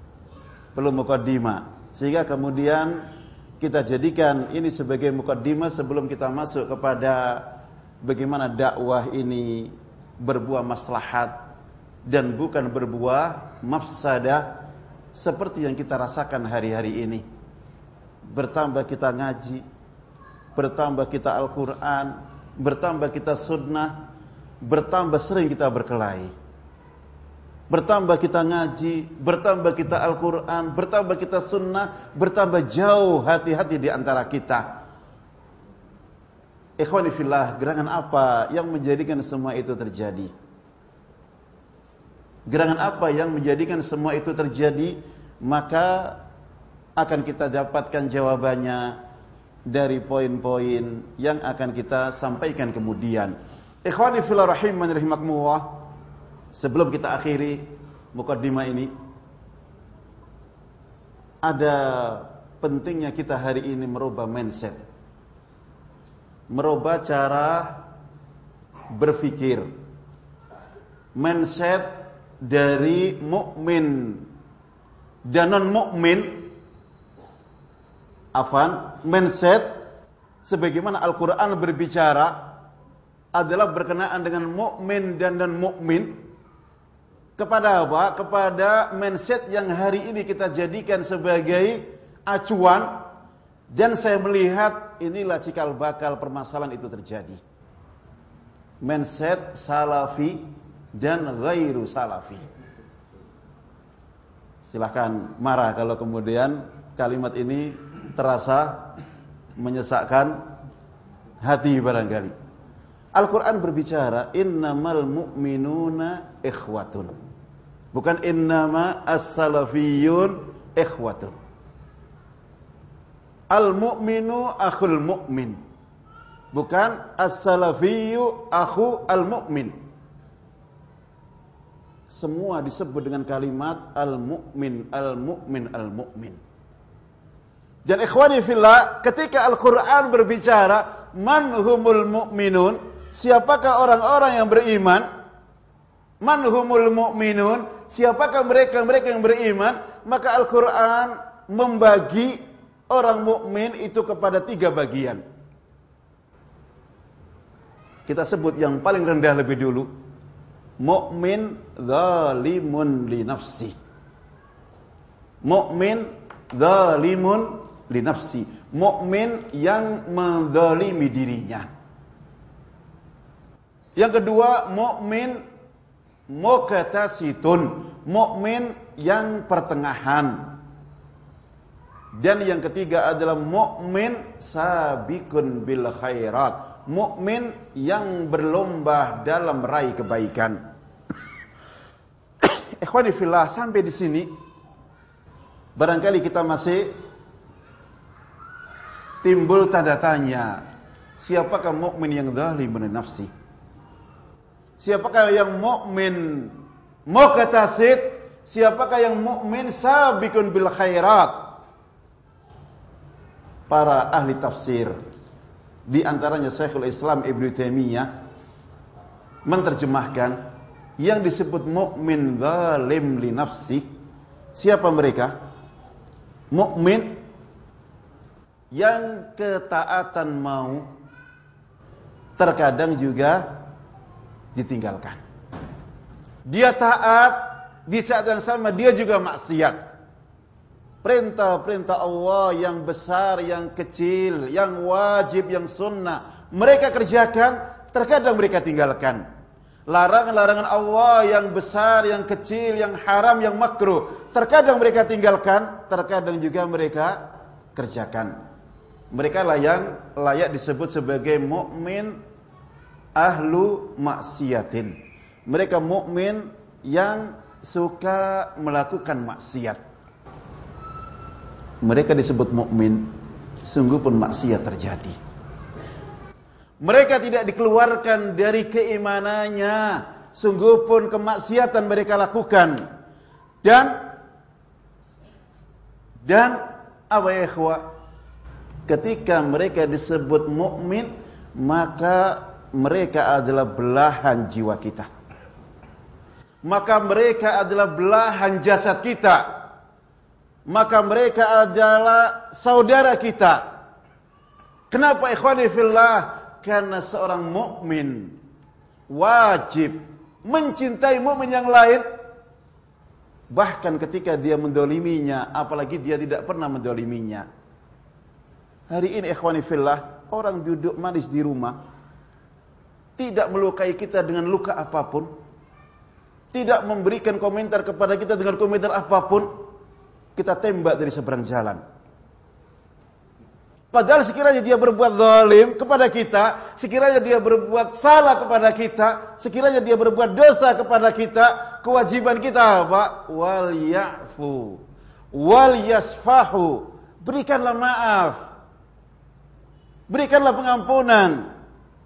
Sehingga kemudian kita jadikan ini sebagai muqaddimah sebelum kita masuk kepada bagaimana dakwah ini berbuah maslahat dan bukan berbuah mafsadah seperti yang kita rasakan hari-hari ini. Bertambah kita ngaji, bertambah kita Al-Quran, bertambah kita sunnah, bertambah sering kita berkelahi. Bertambah kita ngaji, bertambah kita Al-Quran, bertambah kita sunnah, bertambah jauh hati-hati di antara kita. Ikhwani fillah, gerangan apa yang menjadikan semua itu terjadi? Gerangan apa yang menjadikan semua itu terjadi? Maka akan kita dapatkan jawabannya dari poin-poin yang akan kita sampaikan kemudian. Ikhwani fillah rahimani rahimakumullah. Sebelum kita akhiri muqaddimah ini, ada pentingnya kita hari ini merubah mindset, merubah cara berpikir, mindset dari mukmin dan non mukmin. Mindset sebagaimana Al-Quran berbicara adalah berkenaan dengan mukmin dan non mukmin. Kepada apa? Kepada mindset yang hari ini kita jadikan sebagai acuan. Dan saya melihat inilah cikal bakal permasalahan itu terjadi. Mindset salafi dan ghairu salafi. Silahkan marah kalau kemudian kalimat ini terasa menyesakkan hati barangkali. Al-Quran berbicara innamal mu'minuna ikhwatun, bukan innama as-salafiyun ikhwatun. Al-mu'minu akhul mu'min, bukan as-salafiyyu akhu al-mu'min. Semua disebut dengan kalimat al-mu'min, al-mu'min, al-mu'min. Dan ikhwani fillah, ketika Al-Quran berbicara man humul mu'minun, siapakah orang-orang yang beriman? Man humul mu'minun, siapakah mereka yang beriman? Maka Al-Quran membagi orang mukmin itu kepada 3 bagian. Kita sebut yang paling rendah lebih dulu. Mukmin zalimun li nafsi. Mukmin zalimun li nafsi. Mukmin yang menzalimi dirinya. Yang kedua, mukmin muqtasitun, mukmin yang pertengahan. Dan yang ketiga adalah mukmin sabiqun bil khairat, mukmin yang berlomba dalam meraih kebaikan. Ikhwani fillah, sampai di sini barangkali kita masih timbul tanda tanya, siapakah mukmin yang zalimun nafsi? Siapakah yang mukmin muqtasid? Siapakah yang mukmin sabiqun bil khairat? Para ahli tafsir, di antaranya Syekhul Islam Ibnu Taimiyah, menterjemahkan yang disebut mukmin zalim li nafsi. Siapa mereka? Mukmin yang ketaatan mau terkadang juga ditinggalkan. Dia taat, di saat yang sama dia juga maksiat. Perintah-perintah Allah yang besar, yang kecil, yang wajib, yang sunnah, mereka kerjakan, terkadang mereka tinggalkan. Larangan-larangan Allah yang besar, yang kecil, yang haram, yang makruh, terkadang mereka tinggalkan, terkadang juga mereka kerjakan. Mereka lah yang layak disebut sebagai mukmin ahlu maksiatin. Mereka mukmin yang suka melakukan maksiat. Mereka disebut mukmin, sungguh pun maksiat terjadi. Mereka tidak dikeluarkan dari keimanannya, sungguh pun kemaksiatan mereka lakukan. Dan apa ya ikhwah? Ketika mereka disebut mukmin, maka mereka adalah belahan jiwa kita. Maka mereka adalah belahan jasad kita. Maka mereka adalah saudara kita. Kenapa ikhwani fillah? Karena seorang mukmin wajib mencintai mukmin yang lain, bahkan ketika dia mendoliminya, apalagi dia tidak pernah mendoliminya. Hari ini ikhwani fillah, orang duduk manis di rumah, tidak melukai kita dengan luka apapun, tidak memberikan komentar kepada kita dengan komentar apapun, kita tembak dari seberang jalan. Padahal sekiranya dia berbuat zalim kepada kita, sekiranya dia berbuat salah kepada kita, sekiranya dia berbuat dosa kepada kita, kewajiban kita apa? Wal ya'fu wal yasfahu. Berikanlah maaf. Berikanlah pengampunan.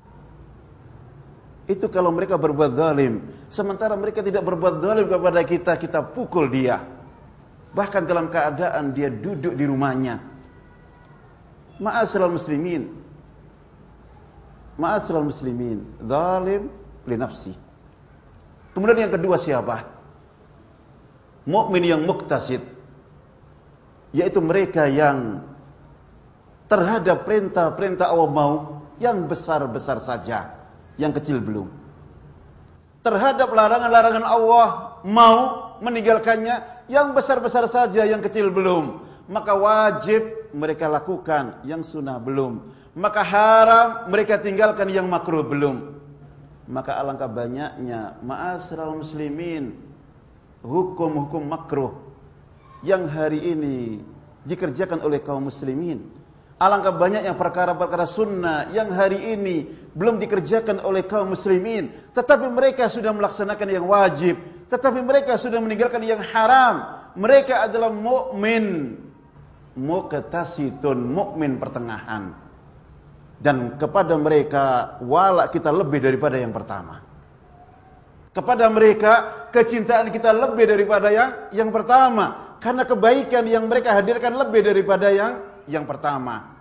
Itu kalau mereka berbuat zalim. Sementara mereka tidak berbuat zalim kepada kita, kita pukul dia. Bahkan dalam keadaan dia duduk di rumahnya. Ma'asyiral muslimin. Ma'asyiral muslimin, zalim li nafsi. Kemudian yang kedua siapa? Mukmin yang muktasid, yaitu mereka yang terhadap perintah-perintah Allah mau, yang besar-besar saja, yang kecil belum. Terhadap larangan-larangan Allah mau meninggalkannya, yang besar-besar saja, yang kecil belum. Maka wajib mereka lakukan, yang sunnah belum. Maka haram mereka tinggalkan, yang makruh belum. Maka alangkah banyaknya ma'asyiral muslimin, hukum-hukum makruh yang hari ini dikerjakan oleh kaum muslimin. Alangkah banyaknya perkara-perkara sunnah yang hari ini belum dikerjakan oleh kaum muslimin, tetapi mereka sudah melaksanakan yang wajib, tetapi mereka sudah meninggalkan yang haram. Mereka adalah mukmin muqtasitun, mukmin pertengahan. Dan kepada mereka wala kita lebih daripada yang pertama. Kepada mereka kecintaan kita lebih daripada yang pertama, karena kebaikan yang mereka hadirkan lebih daripada yang pertama.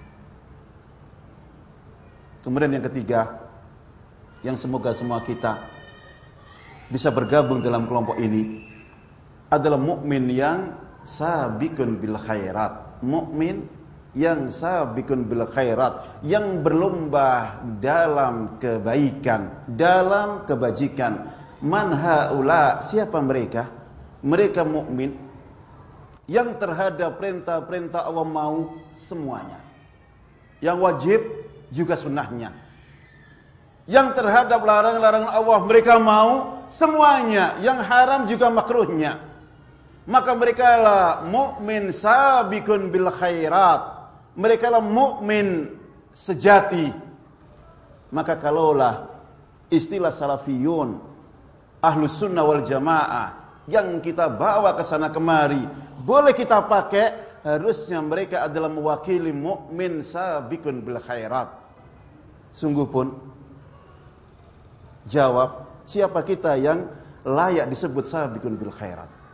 Kemudian yang ketiga, yang semoga semua kita bisa bergabung dalam kelompok ini, adalah mukmin yang sabiqun bil khairat. Mukmin yang sabiqun bil khairat, yang berlomba dalam kebaikan, dalam kebajikan. Man haula, siapa mereka? Mereka mukmin yang terhadap perintah-perintah Allah mau semuanya, yang wajib juga sunnahnya. Yang terhadap larangan-larangan Allah mereka mau semuanya, yang haram juga makruhnya. Maka mereka lah mukmin sabiqun bil khairat. Mereka lah mukmin sejati. Maka kalaulah istilah salafiyun, ahlus sunnah wal jamaah, yang kita bawa ke sana kemari, boleh kita pakai, harusnya mereka adalah mewakili mukmin sabiqun bil khairat. Sungguh pun jawab, siapa kita yang layak disebut sabiqun bil khairat?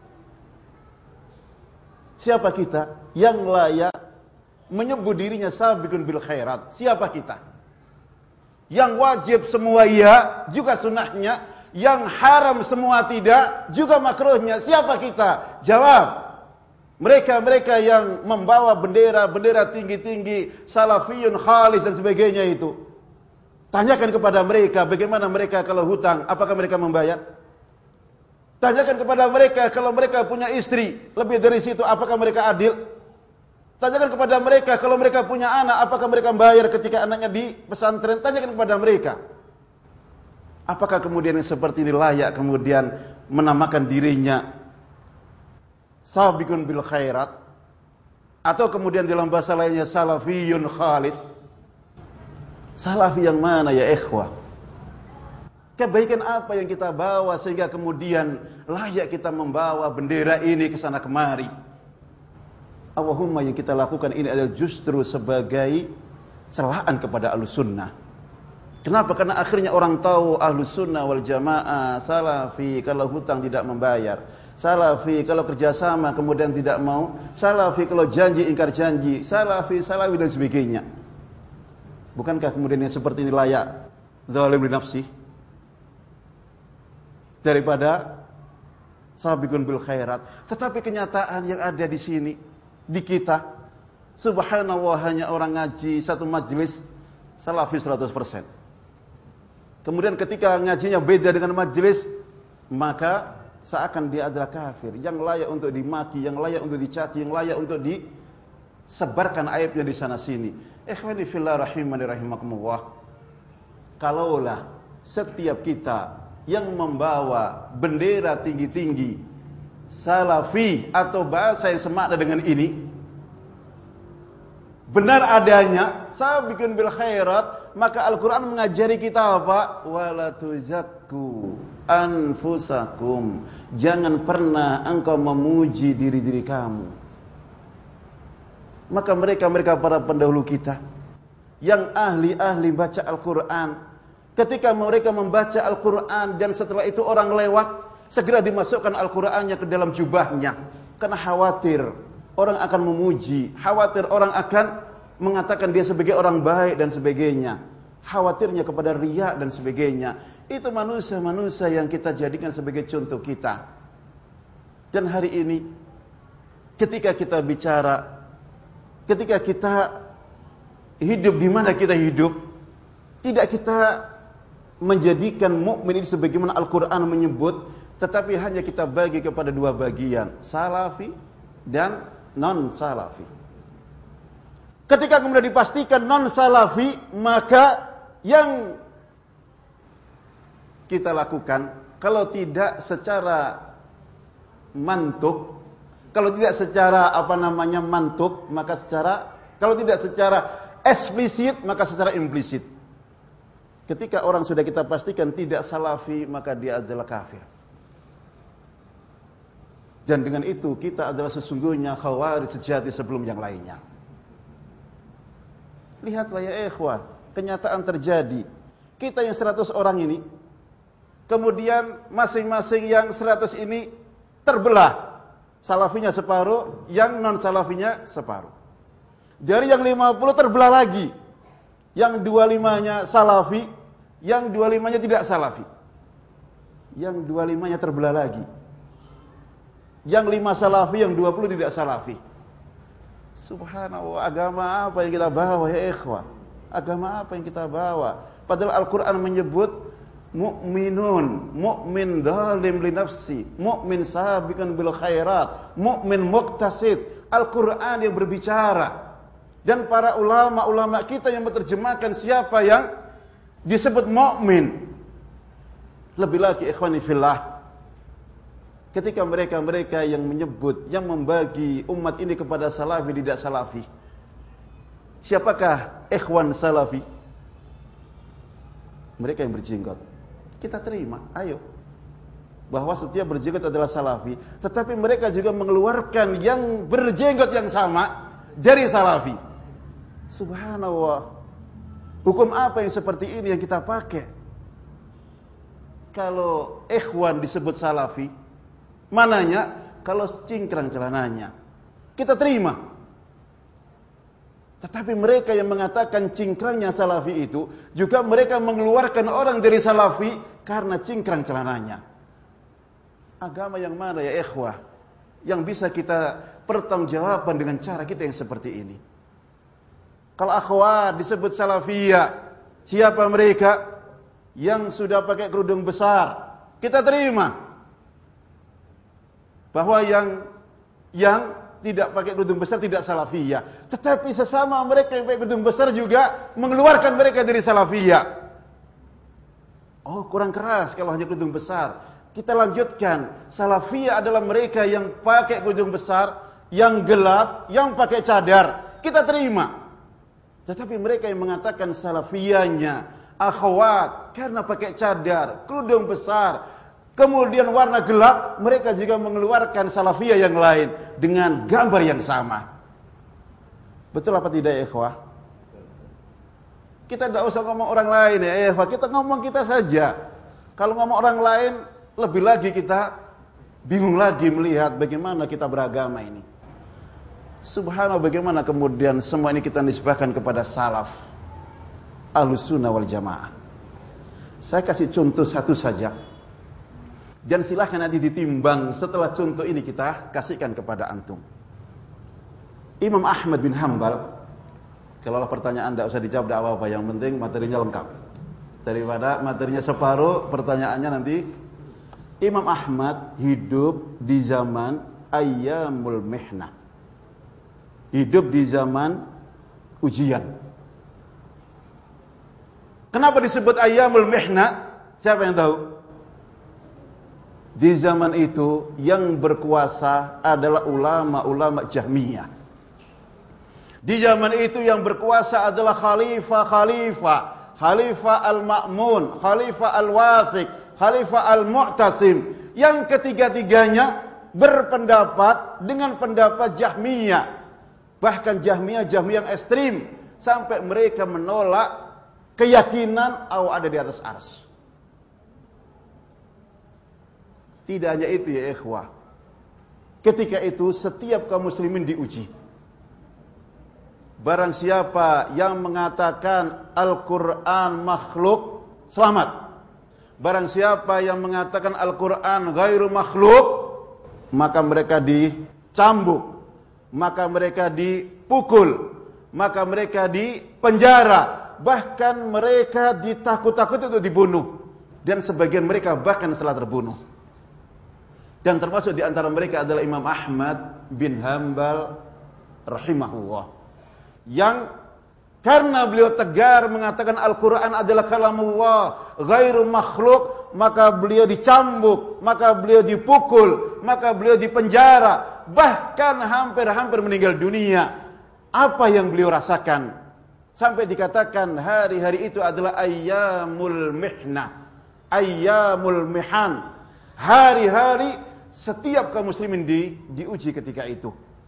Siapa kita yang layak menyebut dirinya sabiqun bil khairat? Siapa kita Yang wajib semua iya, juga sunnahnya. Yang haram semua tidak, juga makruhnya. Siapa kita? Jawab. Mereka-mereka yang membawa bendera-bendera tinggi-tinggi, salafiyun khalis dan sebagainya itu. Tanyakan kepada mereka, bagaimana mereka kalau hutang, apakah mereka membayar? Tanyakan kepada mereka kalau mereka punya istri, lebih dari situ, apakah mereka adil? Tanyakan kepada mereka kalau mereka punya anak, apakah mereka membayar ketika anaknya di pesantren? Tanyakan kepada mereka. Apakah kemudian yang seperti ini layak kemudian menamakan dirinya sabiqun bil khairat, atau kemudian dalam bahasa lainnya salafiyun khalis? Salafi yang mana ya ikhwah? Kebaikan apa yang kita bawa sehingga kemudian layak kita membawa bendera ini ke sana kemari? Allahumma, yang kita lakukan ini adalah justru sebagai celaan kepada Ahlus Sunnah. Kenapa? Karena akhirnya orang tahu Ahlus Sunnah wal Jamaah salafi kalau hutang tidak membayar, salafi kalau kerjasama kemudian tidak mau, salafi kalau janji ingkar janji, salafi dan sebagainya. Bukankah kemudian yang seperti ini layak zalim li nafsi daripada sabiqun bil khairat? Tetapi kenyataan yang ada di sini, di kita, subhanallah, hanya orang ngaji satu majelis salafi 100%. Kemudian ketika ngajinya beda dengan majelis, maka seakan dia adalah kafir, yang layak untuk dimaki, yang layak untuk dicaci, yang layak untuk disebarkan aibnya di sana sini. Ikhwani fillah rahimani rahimakumullah. Kalaulah setiap kita yang membawa bendera tinggi-tinggi salafi atau bahasa yang semakna dengan ini benar adanya sabiqun bil khairat, maka Al-Quran mengajari kita apa? Wala tuzakku anfusakum, jangan pernah engkau memuji diri-diri kamu. Maka mereka para pendahulu kita yang ahli-ahli baca Al-Quran, ketika mereka membaca Al-Quran dan setelah itu orang lewat, segera dimasukkan Al-Qurannya ke dalam jubahnya, karena khawatir orang akan memuji, khawatir orang akan mengatakan dia sebagai orang baik dan sebagainya, khawatirnya kepada riya dan sebagainya. Itu manusia-manusia yang kita jadikan sebagai contoh kita. Dan hari ini ketika kita bicara, ketika kita hidup di mana kita hidup, tidak kita menjadikan mukmin ini sebagaimana Al-Quran menyebut, tetapi hanya kita bagi kepada dua bagian, salafi dan non-salafi. Ketika kemudian dipastikan non-salafi, maka yang kita lakukan, kalau tidak secara mantuk, kalau tidak secara mantuk, maka kalau tidak secara eksplisit, maka secara implisit. Ketika orang sudah kita pastikan tidak salafi, maka dia adalah kafir. Dan dengan itu kita adalah sesungguhnya khawarij sejati sebelum yang lainnya. Lihatlah ya ikhwah, kenyataan terjadi. Kita yang 100 orang ini, kemudian masing-masing yang 100 ini terbelah. Salafinya separuh, yang non-salafinya separuh. Dari yang 50 terbelah lagi. Yang 25-nya salafi, yang 25-nya tidak salafi. Yang 25-nya terbelah lagi. Yang 5 salafi, yang 20 tidak salafi. Subhanallah, agama apa yang kita bawa ya ikhwah? Agama apa yang kita bawa? Padahal Al-Quran menyebut mu'minun, mu'min zalim li nafsi, mu'min sabiqan bil khairat, mu'min muqtasid. Al-Quran yang berbicara. Dan para ulama-ulama kita yang menerjemahkan siapa yang disebut mukmin. Lebih lagi ikhwani fillah, ketika mereka yang menyebut, yang membagi umat ini kepada salafi tidak salafi. Siapakah ikhwan salafi? Mereka yang berjenggot. Kita terima, ayo. Bahwa setiap berjenggot adalah salafi. Tetapi mereka juga mengeluarkan yang berjenggot yang sama dari salafi. Subhanallah. Hukum apa yang seperti ini yang kita pakai? Kalau ikhwan disebut salafi, mananya? Kalau cingkrang celananya, kita terima. Tetapi mereka yang mengatakan cingkrangnya salafi itu, juga mereka mengeluarkan orang dari salafi karena cingkrang celananya. Agama yang mana ya ikhwah, yang bisa kita pertanggungjawaban dengan cara kita yang seperti ini? Kalau akhwat disebut salafiyah, siapa mereka? Yang sudah pakai kerudung besar, kita terima. Bahwa yang tidak pakai kerudung besar tidak salafiyah. Tetapi sesama mereka yang pakai kerudung besar juga mengeluarkan mereka dari salafiyah. Oh, kurang keras kalau hanya kerudung besar. Kita lanjutkan. Salafiyah adalah mereka yang pakai kerudung besar, yang gelap, yang pakai cadar. Kita terima. Tetapi mereka yang mengatakan salafiyahnya akhwat karena pakai cadar, kerudung besar, kemudian warna gelap, mereka juga mengeluarkan salafiyah yang lain dengan gambar yang sama. Betul apa tidak ya ikhwah? Kita tidak usah ngomong orang lain ya ikhwah, kita ngomong kita saja. Kalau ngomong orang lain, lebih lagi kita bingung lagi melihat bagaimana kita beragama ini. Subhanallah, bagaimana kemudian semua ini kita nisbahkan kepada salaf Ahlussunnah wal Jamaah. Saya kasih contoh satu saja. Dan silahkan nanti ditimbang setelah contoh ini kita kasihkan kepada antum. Imam Ahmad bin Hanbal, kalau pertanyaan tidak usah dijawab, tidak apa-apa, yang penting materinya lengkap. Daripada materinya separuh, pertanyaannya nanti. Imam Ahmad hidup di zaman ayyamul mihnah. Hidup di zaman ujian. Kenapa disebut ayyamul mihnah? Siapa yang tahu? Di zaman itu yang berkuasa adalah ulama-ulama Jahmiyah. Di zaman itu yang berkuasa adalah khalifah al-Ma'mun, khalifah al-Wathiq, khalifah al-Mu'tasim. Yang ketiga-tiganya berpendapat dengan pendapat Jahmiyah. Bahkan Jahmiyah yang ekstrim sampai mereka menolak keyakinan Allah ada di atas arsy. Tidak hanya itu ya ikhwah. Ketika itu setiap kaum muslimin diuji. Barang siapa yang mengatakan Al-Quran makhluk, selamat. Barang siapa yang mengatakan Al-Quran ghairu makhluk, maka mereka dicambuk, maka mereka dipukul, maka mereka dipenjara, bahkan mereka ditakut-takuti untuk dibunuh. Dan sebagian mereka bahkan setelah terbunuh. Dan termasuk di antara mereka adalah Imam Ahmad bin Hanbal rahimahullah. Yang karena beliau tegar mengatakan Al-Quran adalah kalamullah, ghairu makhluk, maka beliau dicambuk, maka beliau dipukul, maka beliau dipenjara, bahkan hampir-hampir meninggal dunia. Apa yang beliau rasakan? Sampai dikatakan hari-hari itu adalah ayyamul mihnah, ayyamul mihan. Hari-hari setiap kaum muslimin diuji ketika itu.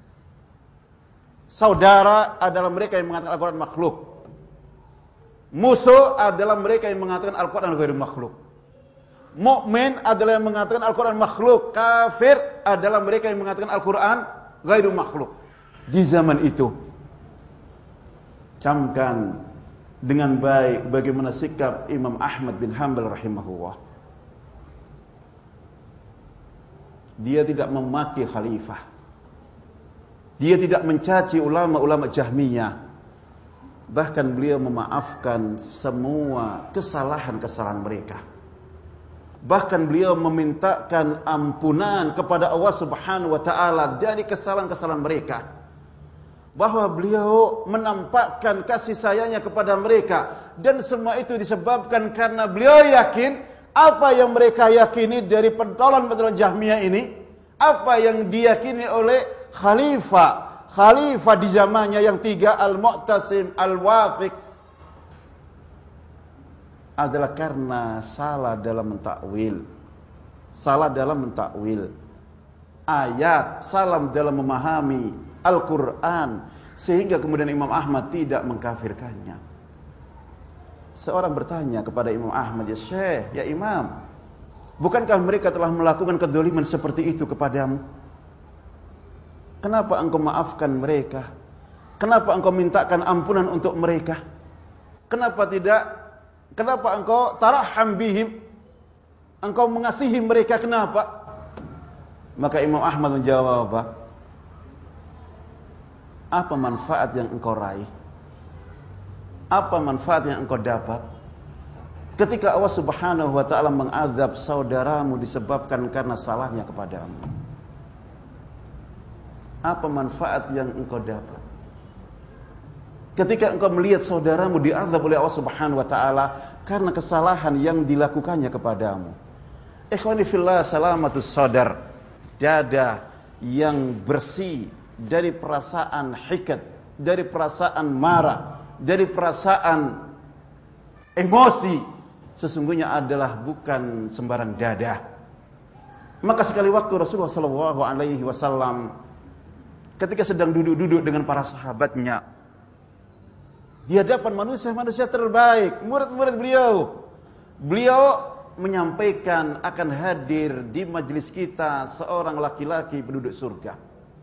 Saudara adalah mereka yang mengatakan Al-Quran makhluk. Musuh adalah mereka yang mengatakan Al-Quran ghairu makhluk. Mukmin adalah yang mengatakan Al-Quran makhluk. Kafir adalah mereka yang mengatakan Al-Quran ghairu makhluk. Di zaman itu, camkan dengan baik bagaimana sikap Imam Ahmad bin Hanbal rahimahullah. Dia tidak memaki khalifah. Dia tidak mencaci ulama-ulama Jahmiyah. Bahkan beliau memaafkan semua kesalahan-kesalahan mereka. Bahkan beliau memintakan ampunan kepada Allah Subhanahu wa taala dari kesalahan-kesalahan mereka. Bahwa beliau menampakkan kasih sayangnya kepada mereka, dan semua itu disebabkan karena beliau yakin apa yang mereka yakini dari pentolan-pentolan Jahmiyah ini, apa yang diyakini oleh khalifah di zamannya yang tiga, Al-Mu'tasim, Al-Wathiq, adalah karena salah dalam mentakwil. Salah dalam mentakwil ayat, salah dalam memahami Al-Quran, sehingga kemudian Imam Ahmad tidak mengkafirkannya. Seorang bertanya kepada Imam Ahmad, ya Syekh, ya Imam, bukankah mereka telah melakukan kedzaliman seperti itu kepadamu? Kenapa engkau maafkan mereka? Kenapa engkau mintakan ampunan untuk mereka? Kenapa tidak? Kenapa engkau tarahham bihim? Engkau mengasihi mereka, kenapa? Maka Imam Ahmad menjawab apa? Apa manfaat yang engkau raih? Apa manfaat yang engkau dapat? Ketika Allah Subhanahu wa ta'ala mengazab saudaramu disebabkan karena salahnya kepadamu. Apa manfaat yang engkau dapat? Ketika engkau melihat saudaramu diazab oleh Allah Subhanahu wa ta'ala karena kesalahan yang dilakukannya kepadamu. Ikhwani fillah, salamatus sadar, dada yang bersih dari perasaan hikad, dari perasaan marah, dari perasaan emosi, sesungguhnya adalah bukan sembarang dada. Maka sekali waktu Rasulullah SAW ketika sedang duduk-duduk dengan para sahabatnya di hadapan manusia-manusia terbaik, murid-murid beliau menyampaikan akan hadir di majelis kita seorang laki-laki penduduk surga.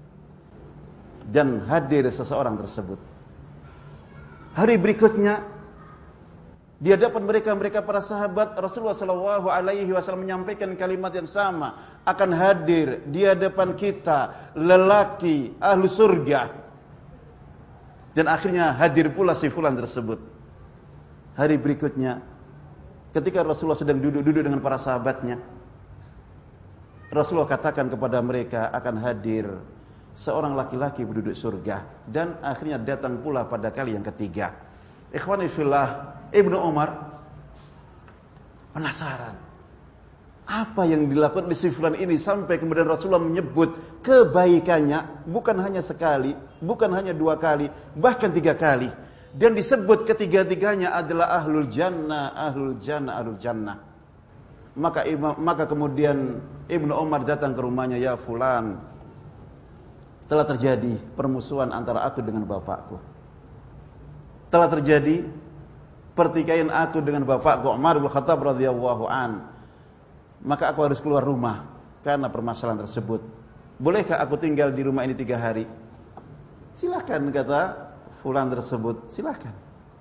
Dan hadir seseorang tersebut. Hari berikutnya di hadapan mereka para sahabat, Rasulullah SAW menyampaikan kalimat yang sama, akan hadir di hadapan kita lelaki ahlu surga. Dan akhirnya hadir pula si fulan tersebut. Hari berikutnya ketika Rasulullah sedang duduk-duduk dengan para sahabatnya, Rasulullah katakan kepada mereka akan hadir seorang laki-laki penduduk surga. Dan akhirnya datang pula pada kali yang ketiga. Ikhwani fillah, Ibnu Umar penasaran, apa yang dilakukan di si fulan ini sampai kemudian Rasulullah menyebut kebaikannya bukan hanya sekali, bukan hanya 2 kali, bahkan 3 kali. Dan disebut ketiga-tiganya adalah ahlul jannah, ahlul jannah, ahlul jannah. Maka kemudian Ibnu Umar datang ke rumahnya, ya fulan, telah terjadi permusuhan antara aku dengan bapakku. Telah terjadi pertikaian aku dengan bapakku Umar bin Khattab radhiyallahu an. Maka aku harus keluar rumah karena permasalahan tersebut. Bolehkah aku tinggal di rumah ini 3 hari? Silakan, kata fulan tersebut, silakan.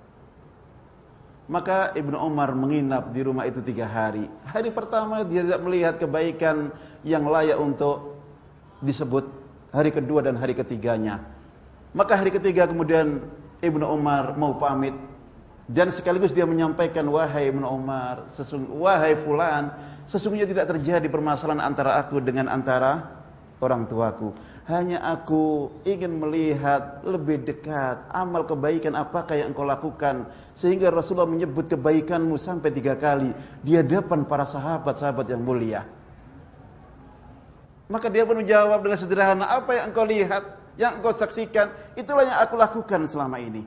Maka Ibnu Umar menginap di rumah itu 3 hari. Hari pertama dia tidak melihat kebaikan yang layak untuk disebut. Hari kedua dan hari ketiganya. Maka hari ketiga kemudian Ibnu Umar mau pamit. Dan sekaligus dia menyampaikan, wahai Ibnu Umar, wahai fulan, sesungguhnya tidak terjadi permasalahan antara aku dengan antara orang tuaku. Hanya aku ingin melihat lebih dekat amal kebaikan apakah yang engkau lakukan, sehingga Rasulullah menyebut kebaikanmu sampai 3 kali di hadapan para sahabat-sahabat yang mulia. Maka dia pun menjawab dengan sederhana, apa yang engkau lihat, yang engkau saksikan, itulah yang aku lakukan selama ini.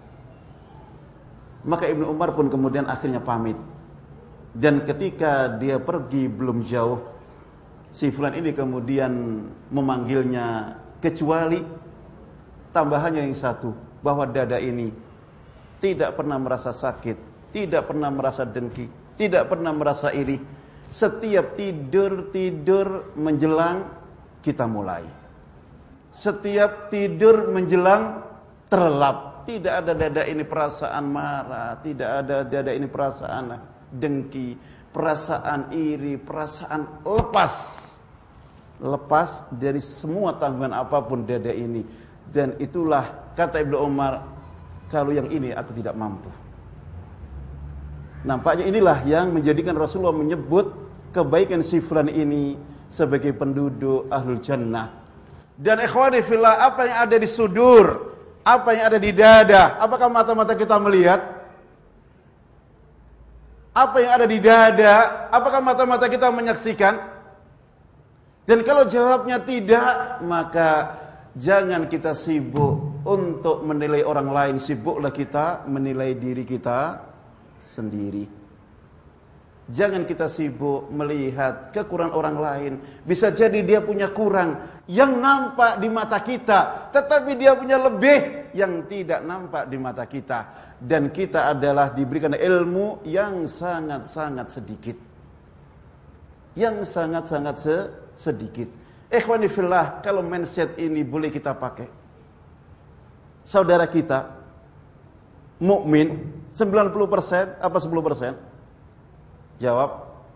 Maka Ibnu Umar pun kemudian akhirnya pamit. Dan ketika dia pergi belum jauh, si fulan ini kemudian memanggilnya, kecuali tambahannya yang satu, bahwa dada ini tidak pernah merasa sakit, tidak pernah merasa dengki, tidak pernah merasa iri. Setiap tidur menjelang kita mulai. Setiap tidur menjelang terlelap, tidak ada dada ini perasaan marah, tidak ada dada ini perasaan dengki, perasaan iri, perasaan lepas dari semua tanggungan apapun dada ini. Dan itulah kata Ibnu Umar, kalau yang ini aku tidak mampu. Nampaknya inilah yang menjadikan Rasulullah menyebut kebaikan si fulan ini sebagai penduduk ahlul jannah. Dan ikhwani fillah, apa yang ada di sudur, apa yang ada di dada, apakah mata-mata kita melihat? Apa yang ada di dada, apakah mata-mata kita menyaksikan? Dan kalau jawabnya tidak, maka jangan kita sibuk untuk menilai orang lain, sibuklah kita menilai diri kita sendiri. Jangan kita sibuk melihat kekurangan orang lain. Bisa jadi dia punya kurang yang nampak di mata kita, tetapi dia punya lebih yang tidak nampak di mata kita. Dan kita adalah diberikan ilmu yang sangat-sangat sedikit. Yang sangat-sangat sedikit. Ikhwani fillah, kalau mindset ini boleh kita pakai. saudara kita mukmin 90% apa 10%? Jawab.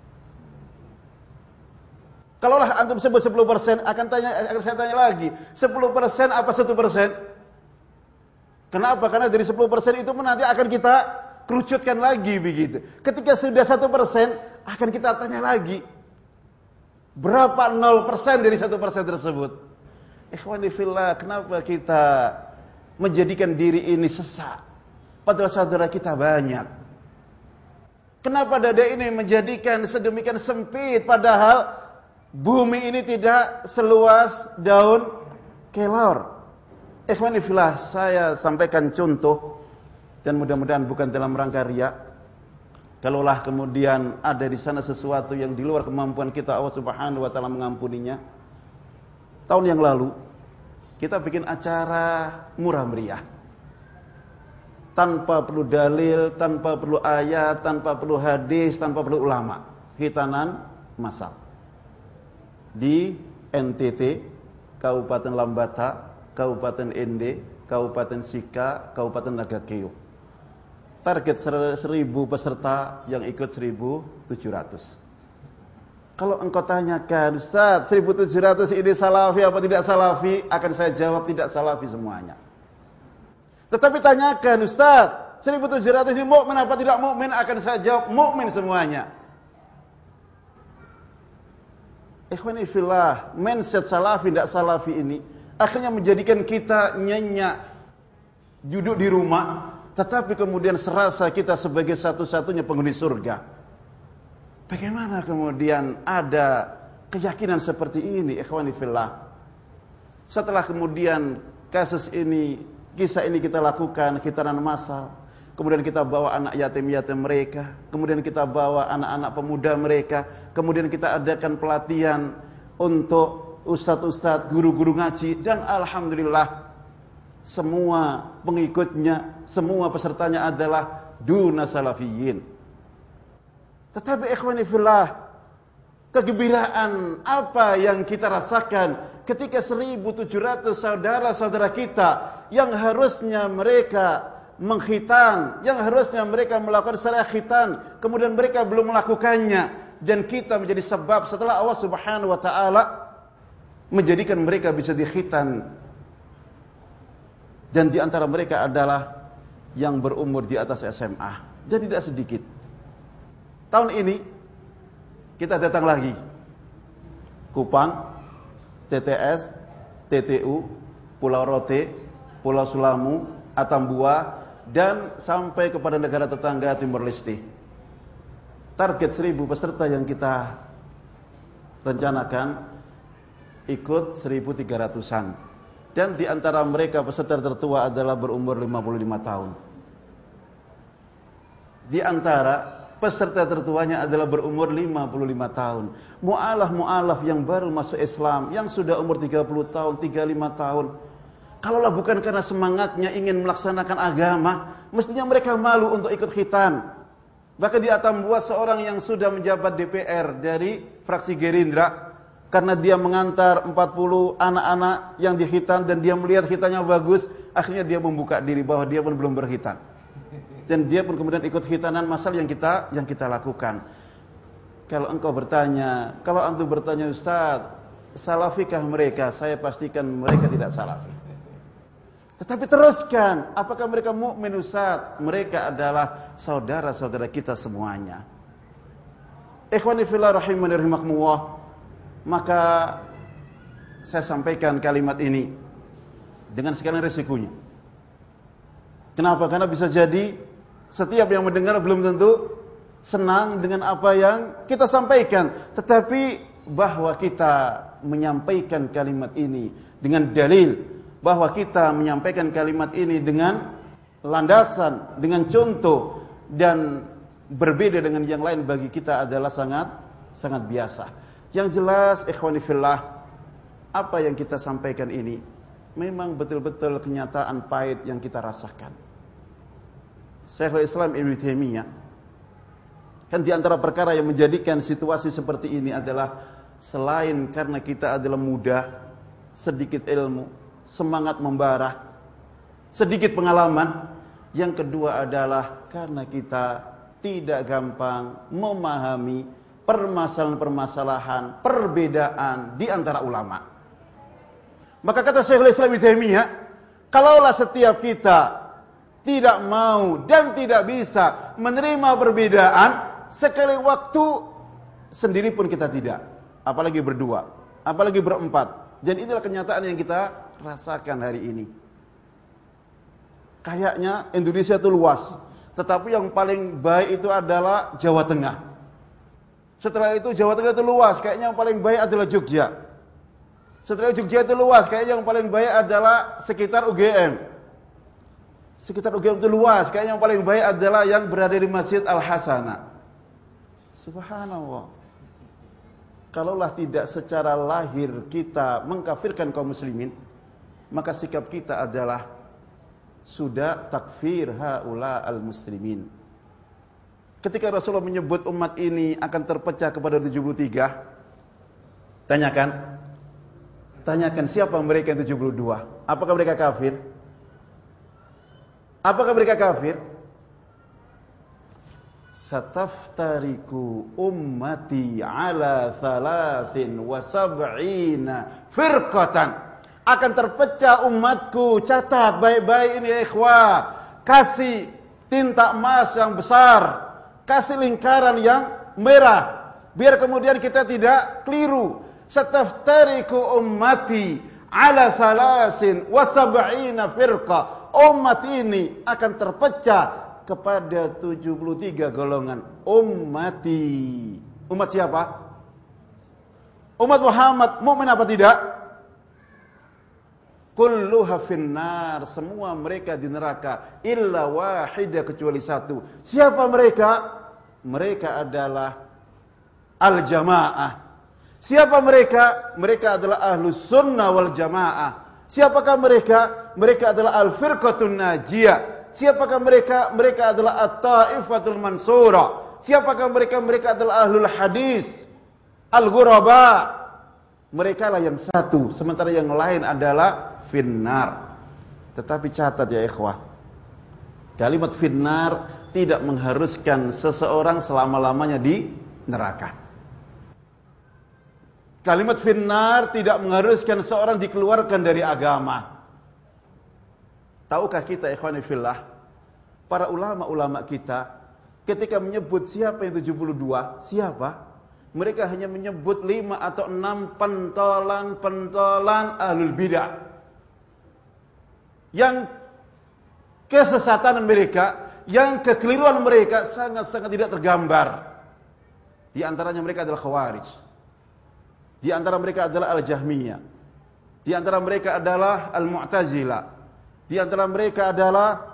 Kalaulah antum sebut 10%, akan saya tanya lagi, 10% apa 1%? Kenapa? Karena dari 10% itu nanti akan kita kerucutkan lagi begitu. Ketika sudah 1%, akan kita tanya lagi, berapa 0% dari 1% tersebut? Ikhwani fillah, kenapa kita menjadikan diri ini sesak? Padahal saudara kita banyak. Kenapa dada ini menjadikan sedemikian sempit, padahal bumi ini tidak seluas daun kelor. Ikhwani fillah, saya sampaikan contoh, dan mudah-mudahan bukan dalam rangka riya. Kalaulah kemudian ada di sana sesuatu yang di luar kemampuan kita, Allah Subhanahu wa taala mengampuninya. Tahun yang lalu kita bikin acara murah meriah, tanpa perlu dalil, tanpa perlu ayat, tanpa perlu hadis, tanpa perlu ulama. Khitanan massal di NTT, Kabupaten Lambata, Kabupaten Ende, Kabupaten Sika, Kabupaten Nagakeo. Target 1.000 peserta, yang ikut 1.700. Kalau engkau tanyakan, Ustaz, 1.700 ini salafi apa tidak salafi? Akan saya jawab tidak salafi semuanya. Tetapi tanyakan, Ustaz, 1.700 ini mukmin apa tidak mukmin? Akan saya jawab mukmin semuanya. Ikhwani fillah, mindset salafi tidak salafi ini akhirnya menjadikan kita nyenyak duduk di rumah, tetapi kemudian serasa kita sebagai satu-satunya penghuni surga. Bagaimana kemudian ada keyakinan seperti ini, ikhwani fillah? Setelah kemudian kasus ini, kisah ini kita lakukan, khitanan massal, kemudian kita bawa anak yatim-yatim mereka, kemudian kita bawa anak-anak pemuda mereka, kemudian kita adakan pelatihan untuk ustadz-ustadz, guru-guru ngaji, dan alhamdulillah semua pengikutnya, semua pesertanya adalah duna salafiyin. Tetapi ikhwani fillah, kegembiraan apa yang kita rasakan ketika 1.700 saudara-saudara kita yang harusnya mereka mengkhitan, yang harusnya mereka melakukan syariat khitan, kemudian mereka belum melakukannya, dan kita menjadi sebab setelah Allah Subhanahu wa taala menjadikan mereka bisa dikhitan. Dan di antara mereka adalah yang berumur di atas SMA, dan tidak sedikit. Tahun ini kita datang lagi, Kupang, TTS, TTU, Pulau Rote, Pulau Sulamu, Atambua, dan sampai kepada negara tetangga Timor Leste. Target 1.000 peserta yang kita rencanakan ikut 1.300-an. Dan di antara mereka peserta tertua adalah berumur 55 tahun. Di antara peserta tertuanya adalah berumur 55 tahun. Mu'alaf yang baru masuk Islam, yang sudah umur 30 tahun, 35 tahun. Kalaulah bukan karena semangatnya ingin melaksanakan agama, mestinya mereka malu untuk ikut khitan. Bahkan di Atambua seorang yang sudah menjabat DPR dari fraksi Gerindra, karena dia mengantar 40 anak-anak yang dikhitan dan dia melihat khitannya bagus, akhirnya dia membuka diri bahwa dia pun belum berkhitan. Dan dia pun kemudian ikut khitanan massal yang kita lakukan. Kalau engkau bertanya, kalau antum bertanya, Ustaz, salafikah mereka? Saya pastikan mereka tidak salafi. Tetapi teruskan, apakah mereka mukmin, Ustaz? Mereka adalah saudara-saudara kita semuanya. Ikhwani fillah rahimani rahimakumullah. Maka saya sampaikan kalimat ini dengan segala risikonya. Kenapa? Karena bisa jadi setiap yang mendengar belum tentu senang dengan apa yang kita sampaikan. Tetapi bahwa kita menyampaikan kalimat ini dengan dalil, bahwa kita menyampaikan kalimat ini dengan landasan, dengan contoh, dan berbeda dengan yang lain bagi kita adalah sangat biasa. Yang jelas, ikhwani fillah, apa yang kita sampaikan ini memang betul-betul kenyataan pahit yang kita rasakan. Syekhul Islam Ibnu Taimiyah, kan di antara perkara yang menjadikan situasi seperti ini adalah selain karena kita adalah muda, sedikit ilmu, semangat membara, sedikit pengalaman. Yang kedua adalah karena kita tidak gampang memahami permasalahan-permasalahan, perbedaan di antara ulama. Maka kata Syekhul Islam Ibnu Taimiyah, kalaulah setiap kita tidak mau dan tidak bisa menerima perbedaan, sekali waktu sendiri pun kita tidak, apalagi berdua, apalagi berempat. Dan inilah kenyataan yang kita rasakan hari ini. Kayaknya Indonesia itu luas, tetapi yang paling baik itu adalah Jawa Tengah. Setelah itu Jawa Tengah itu luas, kayaknya yang paling baik adalah Jogja. Setelah Jogja itu luas, kayaknya yang paling baik adalah sekitar UGM. Sekitar UGM itu luas, kayaknya yang paling baik adalah yang berada di Masjid Al-Hasanah. Subhanallah. Kalaulah tidak secara lahir kita mengkafirkan kaum muslimin, maka sikap kita adalah sudah takfir haula al-muslimin. Ketika Rasulullah menyebut umat ini akan terpecah kepada 73, tanyakan siapa mereka yang 72? Apakah mereka kafir? Apakah mereka kafir? Sataftariku ummati ala 73 firqatan. Akan terpecah umatku. Catat baik-baik ini ya ikhwah. Kasih tinta emas yang besar, kasih lingkaran yang merah, biar kemudian kita tidak keliru. Sataftariku ummati ala 73 firqah. Umat ini akan terpecah kepada 73 golongan. Ummati. Umat siapa? Umat Muhammad. Mukmin apa tidak? Kulluha finnar, semua mereka di neraka, illa wahidah, kecuali satu. Siapa mereka? Mereka adalah al-jamaah. Siapa mereka? Mereka adalah ahlus sunnah wal jamaah. Siapakah mereka? Mereka adalah al-firqatun najiyah. Siapakah mereka? Mereka adalah at-taifatul mansurah. Siapakah mereka? Mereka adalah ahlul hadis, al-ghuraba. Mereka lah yang satu, sementara yang lain adalah finnar. Tetapi catat ya ikhwah, kalimat finnar tidak mengharuskan seseorang selama-lamanya di neraka. Kalimat finnar tidak mengharuskan seorang dikeluarkan dari agama. Tahukah kita ikhwani fillah, para ulama-ulama kita ketika menyebut siapa yang 72, siapa? Mereka hanya menyebut 5 atau 6 pentolan-pentolan ahlul bidah. Yang kesesatan mereka, yang kekeliruan mereka sangat-sangat tidak tergambar. Di antaranya mereka adalah Khawarij. Di antara mereka adalah Al-Jahmiyah. Di antara mereka adalah Al-Mu'tazilah. Di antara mereka adalah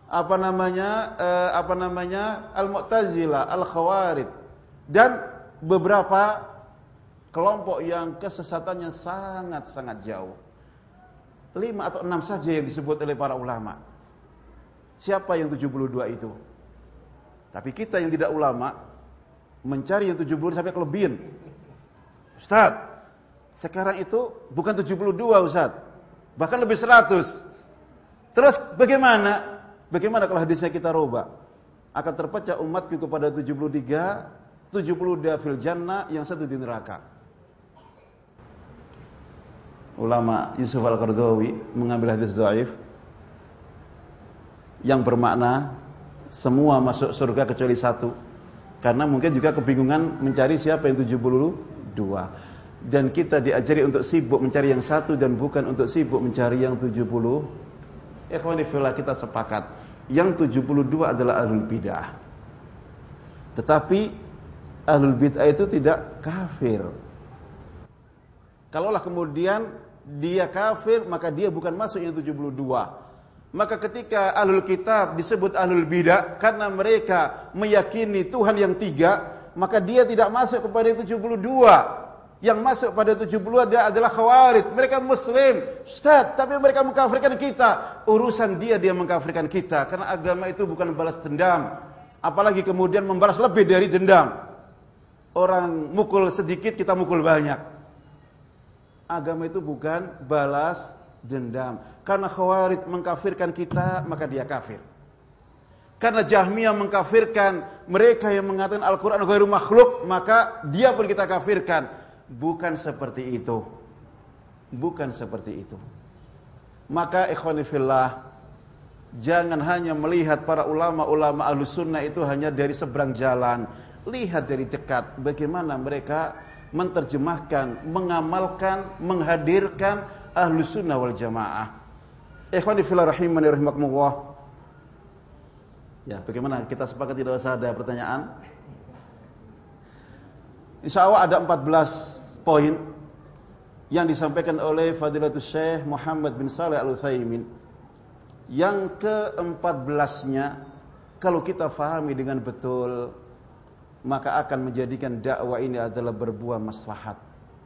Al-Mu'tazilah, Al-Khawarij, dan beberapa kelompok yang kesesatannya sangat-sangat jauh. 5 atau 6 saja yang disebut oleh para ulama. Siapa yang 72 itu? Tapi kita yang tidak ulama mencari yang 72 sampai kelebihan. Ustaz, sekarang itu bukan 72 Ustaz, bahkan lebih 100. Terus bagaimana? Bagaimana kalau hadisnya kita rubah? Akan terpecah umatku kepada 73, 72 fil jannah, yang satu di neraka. Ulama Yusuf Al-Qaradawi mengambil hadis dhaif yang bermakna semua masuk surga kecuali satu. Karena mungkin juga kebingungan mencari siapa yang 72. Dan kita diajari untuk sibuk mencari yang satu dan bukan untuk sibuk mencari yang 70. Ikhwani fillah, kita sepakat yang 72 adalah ahlul bidah. Tetapi ahlul bid'ah itu tidak kafir. Kalaulah kemudian dia kafir, maka dia bukan masuk yang 72. Maka ketika ahlul kitab disebut ahlul bid'ah karena mereka meyakini Tuhan yang 3, maka dia tidak masuk kepada 72. Yang masuk pada 72 dia adalah Khawarij. Mereka muslim, Ustaz, tapi mereka mengkafirkan kita. Urusan dia mengkafirkan kita, karena agama itu bukan balas dendam. Apalagi kemudian membalas lebih dari dendam. Orang mukul sedikit, kita mukul banyak. Agama itu bukan balas dendam. Karena Khawarij mengkafirkan kita, maka dia kafir. Karena Jahmiyah mengkafirkan mereka yang mengatakan Al-Quran ghairu makhluk, maka dia pun kita kafirkan. Bukan seperti itu. Bukan seperti itu. Maka ikhwani fillah, jangan hanya melihat para ulama-ulama Ahlus Sunnah itu hanya dari seberang jalan. Lihat dari dekat bagaimana mereka menterjemahkan, mengamalkan, menghadirkan Ahlus Sunnah wal Jamaah. Ikhwani fillah rahimani rahimakumullah. Ya, bagaimana? Kita sepakat tidak usah ada pertanyaan? Insyaallah ada 14 poin yang disampaikan oleh Fadilatul Syekh Muhammad bin Shalih Al-Utsaimin. Yang ke-14-nya kalau kita fahami dengan betul, maka akan menjadikan dakwah ini adalah berbuah maslahat.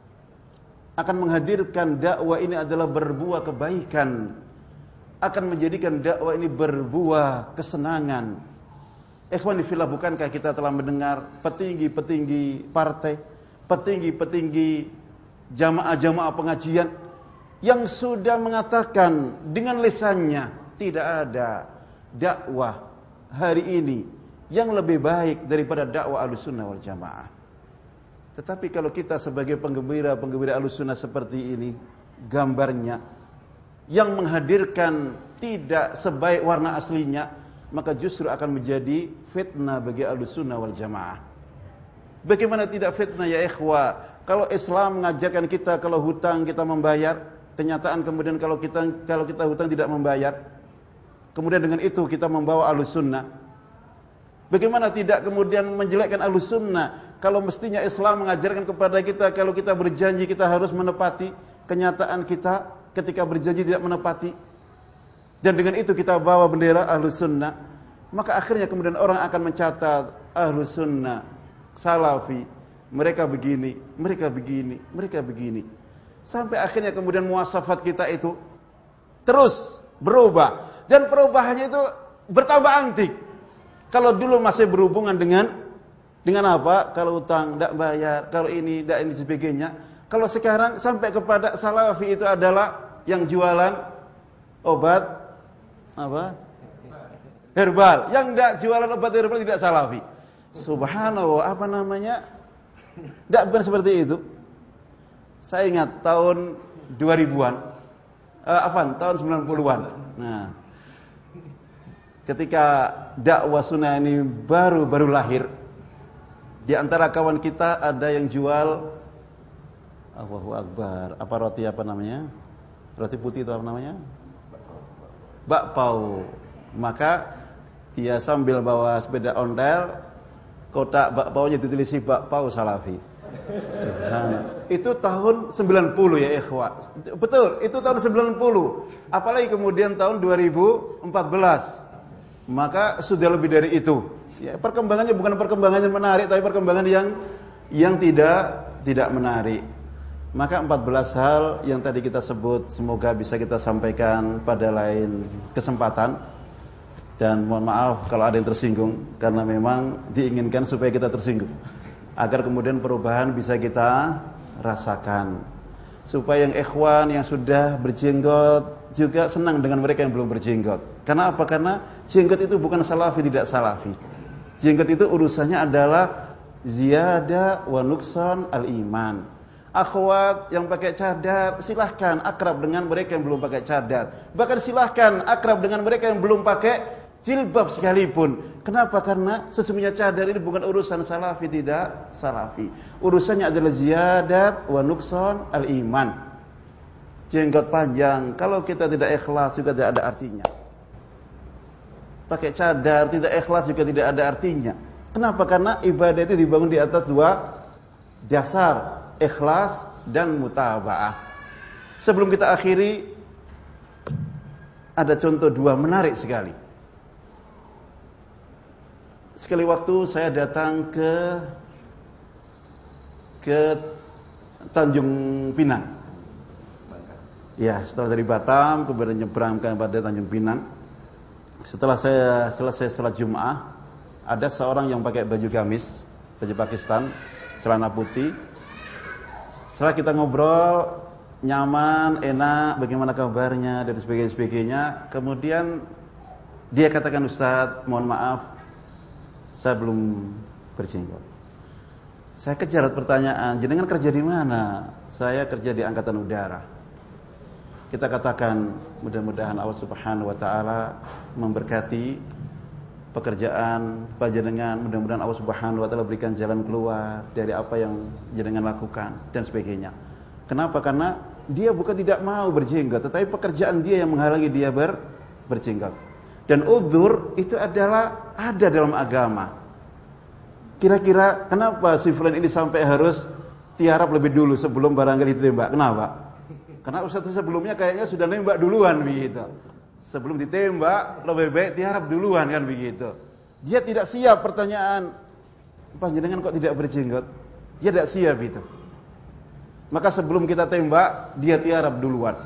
Akan menghadirkan dakwah ini adalah berbuah kebaikan. Akan menjadikan dakwah ini berbuah kesenangan. Ikhwani fillah, bukankah kita telah mendengar petinggi-petinggi partai, petinggi-petinggi jamaah-jamaah pengajian yang sudah mengatakan dengan lisannya tidak ada dakwah hari ini yang lebih baik daripada dakwah Ahlussunnah wal Jamaah. Tetapi kalau kita sebagai penggembira Ahlussunnah seperti ini, gambarnya yang menghadirkan tidak sebaik warna aslinya, maka justru akan menjadi fitnah bagi Ahlussunnah wal Jamaah. Bagaimana tidak fitnah ya ikhwah? Kalau Islam mengajarkan kita kalau hutang kita membayar, kenyataan kemudian kalau kita hutang tidak membayar, kemudian dengan itu kita membawa Ahlussunnah. Bagaimana tidak kemudian menjelekkan Ahlussunnah? Kalau mestinya Islam mengajarkan kepada kita kalau kita berjanji kita harus menepati, kenyataan kita ketika berjanji tidak menepati, dan dengan itu kita bawa bendera Ahlussunnah, maka akhirnya kemudian orang akan mencatat Ahlussunnah, Salafi, mereka begini, mereka begini, mereka begini, sampai akhirnya kemudian muasafat kita itu terus berubah, dan perubahannya itu bertambah antik. Kalau dulu masih berhubungan dengan apa? Kalau utang tidak bayar, kalau ini tidak ini sebagainya. Kalau sekarang sampai kepada Salafi itu adalah yang jualan obat apa? Herbal. Yang tidak jualan obat herbal tidak Salafi. Subhanallah, apa namanya? Tidak bukan seperti itu. Saya ingat tahun 2000-an. Tahun 90-an. Nah, ketika dakwah sunnah ini baru lahir, di antara kawan kita ada yang jual Allahu Akbar, apa roti apa namanya? Roti putih itu apa namanya? Bakpao. Maka dia sambil bawa sepeda ondel, kotak bakpaonya ditulisi bakpao Salafi. Itu tahun 90 ya ikhwah. Betul, itu tahun 90. Apalagi kemudian tahun 2014. Maka sudah lebih dari itu. Ya, perkembangannya bukan perkembangan yang menarik, tapi perkembangan yang tidak menarik. Maka 14 hal yang tadi kita sebut semoga bisa kita sampaikan pada lain kesempatan. Dan mohon maaf kalau ada yang tersinggung, karena memang diinginkan supaya kita tersinggung, agar kemudian perubahan bisa kita rasakan. Supaya yang ikhwan yang sudah berjenggot juga senang dengan mereka yang belum berjenggot. Karena apa? Karena jenggot itu bukan salafi, tidak salafi. Jenggot itu urusannya adalah ziyadah wa nuksan al-iman. Akhwat yang pakai cadar, silahkan akrab dengan mereka yang belum pakai cadar. Bahkan silahkan akrab dengan mereka yang belum pakai jilbab sekalipun. Kenapa? Karena sesungguhnya cadar ini bukan urusan salafi, tidak salafi. Urusannya adalah ziyadat wa nuksan al-iman. Jenggot panjang, kalau kita tidak ikhlas juga tidak ada artinya. Pakai cadar tidak ikhlas juga tidak ada artinya. Kenapa? Karena ibadah itu dibangun di atas dua dasar, ikhlas dan mutaba'ah. Sebelum kita akhiri, ada contoh dua menarik sekali. Sekali waktu saya datang ke Tanjung Pinang. Ya, setelah dari Batam kemudian nyebrang pada Tanjung Pinang. Setelah saya selesai salat Jumat, ada seorang yang pakai baju gamis, baju Pakistan, celana putih. Setelah kita ngobrol, nyaman, enak, bagaimana kabarnya dan sebagainya. Kemudian dia katakan, Ustaz, mohon maaf, saya belum berjenggot. Saya kejar pertanyaan, jenengan kerja di mana? Saya kerja di Angkatan Udara. Kita katakan mudah-mudahan Allah Subhanahu wa taala memberkati pekerjaan panjenengan, mudah-mudahan Allah Subhanahu wa taala berikan jalan keluar dari apa yang jenengan lakukan dan sebagainya. Kenapa? Karena dia bukan tidak mau berjenggot, tetapi pekerjaan dia yang menghalangi dia berjenggot. Dan udzur itu adalah ada dalam agama. Kira-kira kenapa si fulan ini sampai harus tiarap lebih dulu sebelum barangkali ditembak? Kenapa? Karena ustaz sebelumnya kayaknya sudah nembak duluan begitu. Sebelum ditembak lebih baik tiarap duluan kan begitu. Dia tidak siap pertanyaan, panjenengan kok tidak berjenggot? Dia tidak siap itu. Maka sebelum kita tembak, dia tiarap duluan.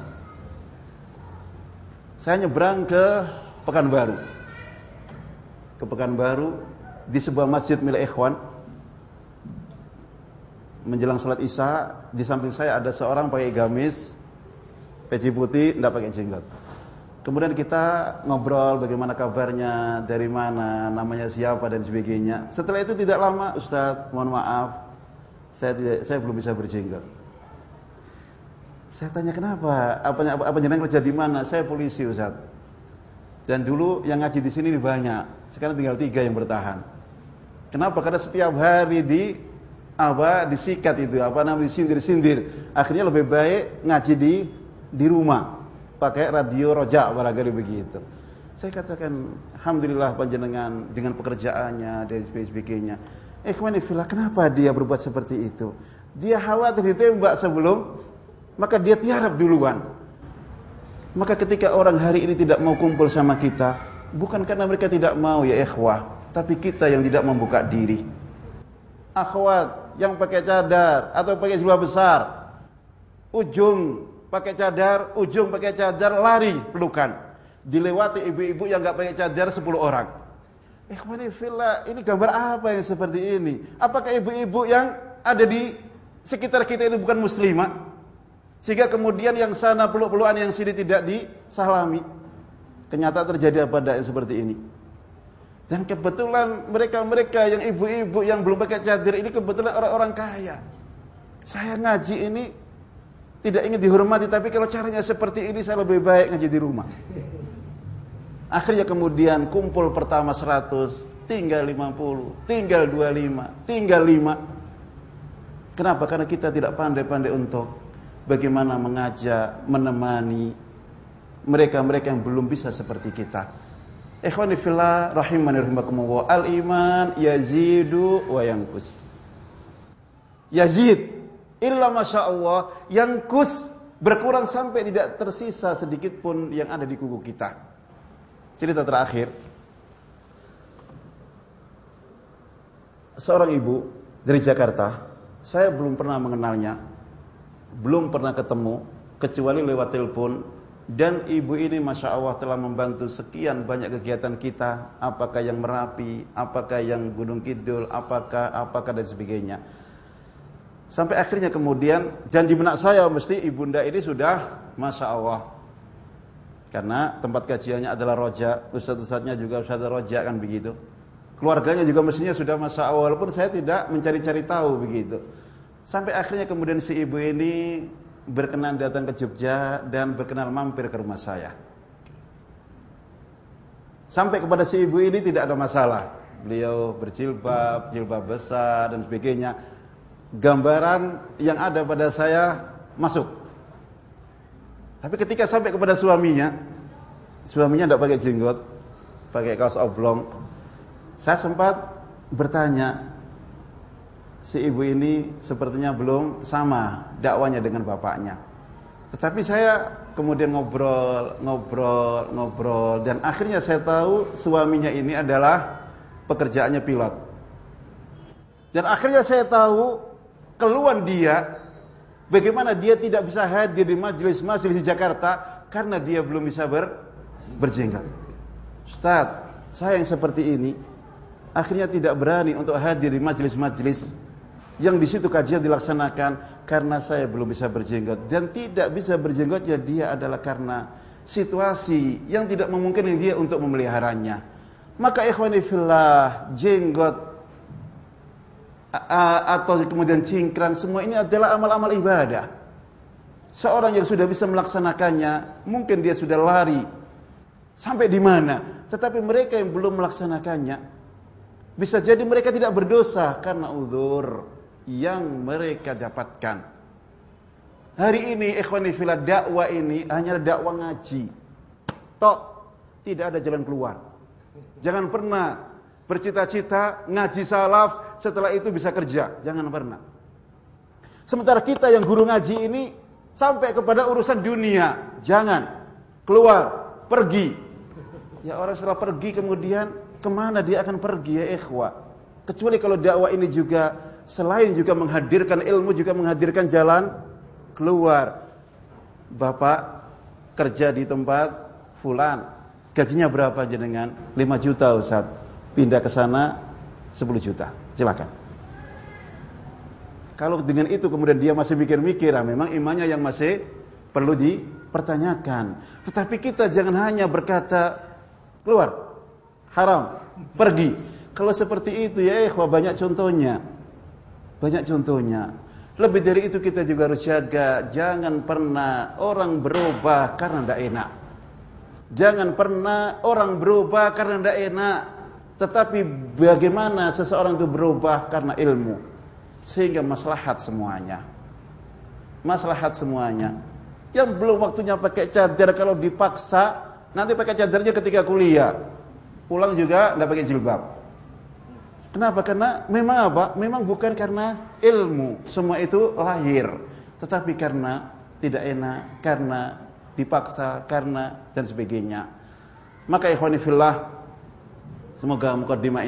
Saya nyebrang ke Pekanbaru. Ke Pekanbaru di sebuah masjid milik ikhwan. Menjelang salat Isya, di samping saya ada seorang pakai gamis, peci putih, tidak pakai jenggot. Kemudian kita ngobrol bagaimana kabarnya, dari mana, namanya siapa dan sebagainya. Setelah itu tidak lama, Ustaz, mohon maaf, saya belum bisa berjenggot. Saya tanya kenapa? Apa jenengan kerja di mana? Saya polisi, Ustaz. Dan dulu yang ngaji di sini banyak. Sekarang tinggal 3 yang bertahan. Kenapa? Karena setiap hari disikat itu, disindir-sindir. Akhirnya lebih baik ngaji di rumah. Pakai radio rojak barangkali begitu. Saya katakan, alhamdulillah panjenengan dengan pekerjaannya dan sebagainya. Ikhwani fillah, kenapa dia berbuat seperti itu? Dia khawatir ditembak sebelum, maka dia tiarap duluan. Maka ketika orang hari ini tidak mau kumpul sama kita, bukan karena mereka tidak mau ya ikhwah, tapi kita yang tidak membuka diri. Akhwat yang pakai cadar atau pakai jilbab besar, ujung pakai cadar, ujung pakai cadar, lari pelukan. Dilewati ibu-ibu yang enggak pakai cadar 10 orang. Ikhwani fillah, ini gambar apa yang seperti ini? Apakah ibu-ibu yang ada di sekitar kita itu bukan muslimah? Sehingga kemudian yang sana peluk-pelukan, yang sini tidak disalami. Ternyata terjadi apa yang seperti ini. Dan kebetulan mereka-mereka yang ibu-ibu yang belum pakai cadar ini kebetulan orang-orang kaya. Saya ngaji ini tidak ingin dihormati, tapi kalau caranya seperti ini saya lebih baik ngaji di rumah. Akhirnya kemudian kumpul pertama 100, tinggal 50, tinggal 25, tinggal 5. Kenapa? Karena kita tidak pandai-pandai untuk bagaimana mengajak, menemani mereka-mereka yang belum bisa seperti kita. Ikhwani fillah rahimani rahimakumullah, al-iman yazidu wa yanqus. Yazid illa masyaallah, yanqus, berkurang sampai tidak tersisa sedikit pun yang ada di kuku kita. Cerita terakhir, seorang ibu dari Jakarta, saya belum pernah mengenalnya, belum pernah ketemu kecuali lewat telepon. Dan ibu ini Masya Allah telah membantu sekian banyak kegiatan kita, apakah yang Merapi, apakah yang Gunung Kidul, apakah dan sebagainya. Sampai akhirnya kemudian, dan di benak saya mesti ibunda ini sudah Masya Allah, karena tempat kajiannya adalah roja, ustaz-ustaznya juga ustaz roja kan begitu. Keluarganya juga mestinya sudah Masya Allah, walaupun saya tidak mencari-cari tahu begitu. Sampai akhirnya kemudian si ibu ini berkenan datang ke Jogja dan berkenan mampir ke rumah saya. Sampai kepada si ibu ini tidak ada masalah. Beliau berjilbab, jilbab besar dan sebagainya. Gambaran yang ada pada saya masuk. Tapi ketika sampai kepada suaminya tidak pakai jenggot, pakai kaos oblong. Saya sempat bertanya, si ibu ini sepertinya belum sama dakwanya dengan bapaknya. Tetapi saya kemudian ngobrol dan akhirnya saya tahu suaminya ini adalah pekerjaannya pilot. Dan akhirnya saya tahu keluhan dia, bagaimana dia tidak bisa hadir di majelis-majelis di Jakarta karena dia belum bisa berjenggot. Ustaz, saya yang seperti ini akhirnya tidak berani untuk hadir di majelis-majelis Yang di situ kajian dilaksanakan karena saya belum bisa berjenggot, dan tidak bisa berjenggotnya dia adalah karena situasi yang tidak memungkinkan dia untuk memeliharanya. Maka ikhwani fillah, jenggot atau kemudian cingkrang, semua ini adalah amal-amal ibadah. Seorang yang sudah bisa melaksanakannya, mungkin dia sudah lari sampai di mana, tetapi mereka yang belum melaksanakannya, bisa jadi mereka tidak berdosa karena uzur yang mereka dapatkan. Hari ini ikhwani fillah, dakwah ini hanya dakwah ngaji. Tok, tidak ada jalan keluar. Jangan pernah bercita-cita ngaji salaf setelah itu bisa kerja, jangan pernah. Sementara kita yang guru ngaji ini sampai kepada urusan dunia, jangan keluar, pergi. Ya orang setelah pergi kemudian kemana dia akan pergi ya ikhwah? Kecuali kalau dakwah ini juga selain juga menghadirkan ilmu, juga menghadirkan jalan keluar. Bapak kerja di tempat fulan, gajinya berapa jenengan? 5 juta Ustaz. Pindah ke sana 10 juta. Silakan. Kalau dengan itu kemudian dia masih mikir-mikir, memang imannya yang masih perlu dipertanyakan. Tetapi kita jangan hanya berkata keluar, haram, pergi. Kalau seperti itu ya ikhwah, banyak contohnya. Banyak contohnya. Lebih dari itu kita juga harus jaga. Jangan pernah orang berubah karena tidak enak. Jangan pernah orang berubah karena tidak enak. Tetapi bagaimana seseorang itu berubah karena ilmu, sehingga maslahat semuanya. Maslahat semuanya. Yang belum waktunya pakai cadar, kalau dipaksa nanti pakai cadarnya ketika kuliah, pulang juga tidak pakai jilbab. Kenapa? Karena memang apa? Memang bukan karena ilmu semua itu lahir, tetapi karena tidak enak, karena dipaksa, karena dan sebagainya. Maka ikhwani fillah, semoga mukaddimah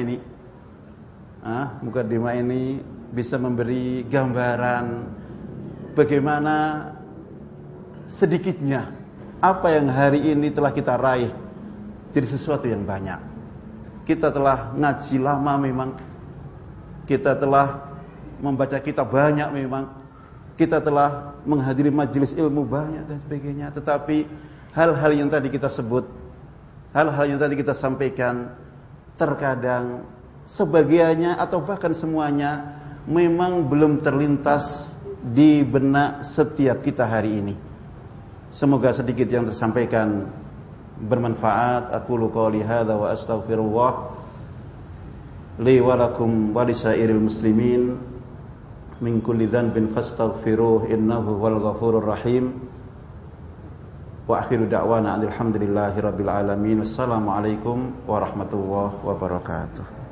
ini bisa memberi gambaran bagaimana sedikitnya apa yang hari ini telah kita raih jadi sesuatu yang banyak. Kita telah ngaji lama memang, kita telah membaca kitab banyak memang, kita telah menghadiri majelis ilmu banyak dan sebagainya. Tetapi hal-hal yang tadi kita sebut, hal-hal yang tadi kita sampaikan, terkadang sebagiannya atau bahkan semuanya memang belum terlintas di benak setiap kita hari ini. Semoga sedikit yang tersampaikan bermanfaat. Aqulu qouli hadza wa astaghfirullah li wa lakum wa lisairil muslimin min kulli dhanbin fastaghfiruh innahu huwal ghafurur rahim. Wa akhiru da'wana alhamdulillahi rabbil alamin. Wassalamu alaikum warahmatullahi wabarakatuh.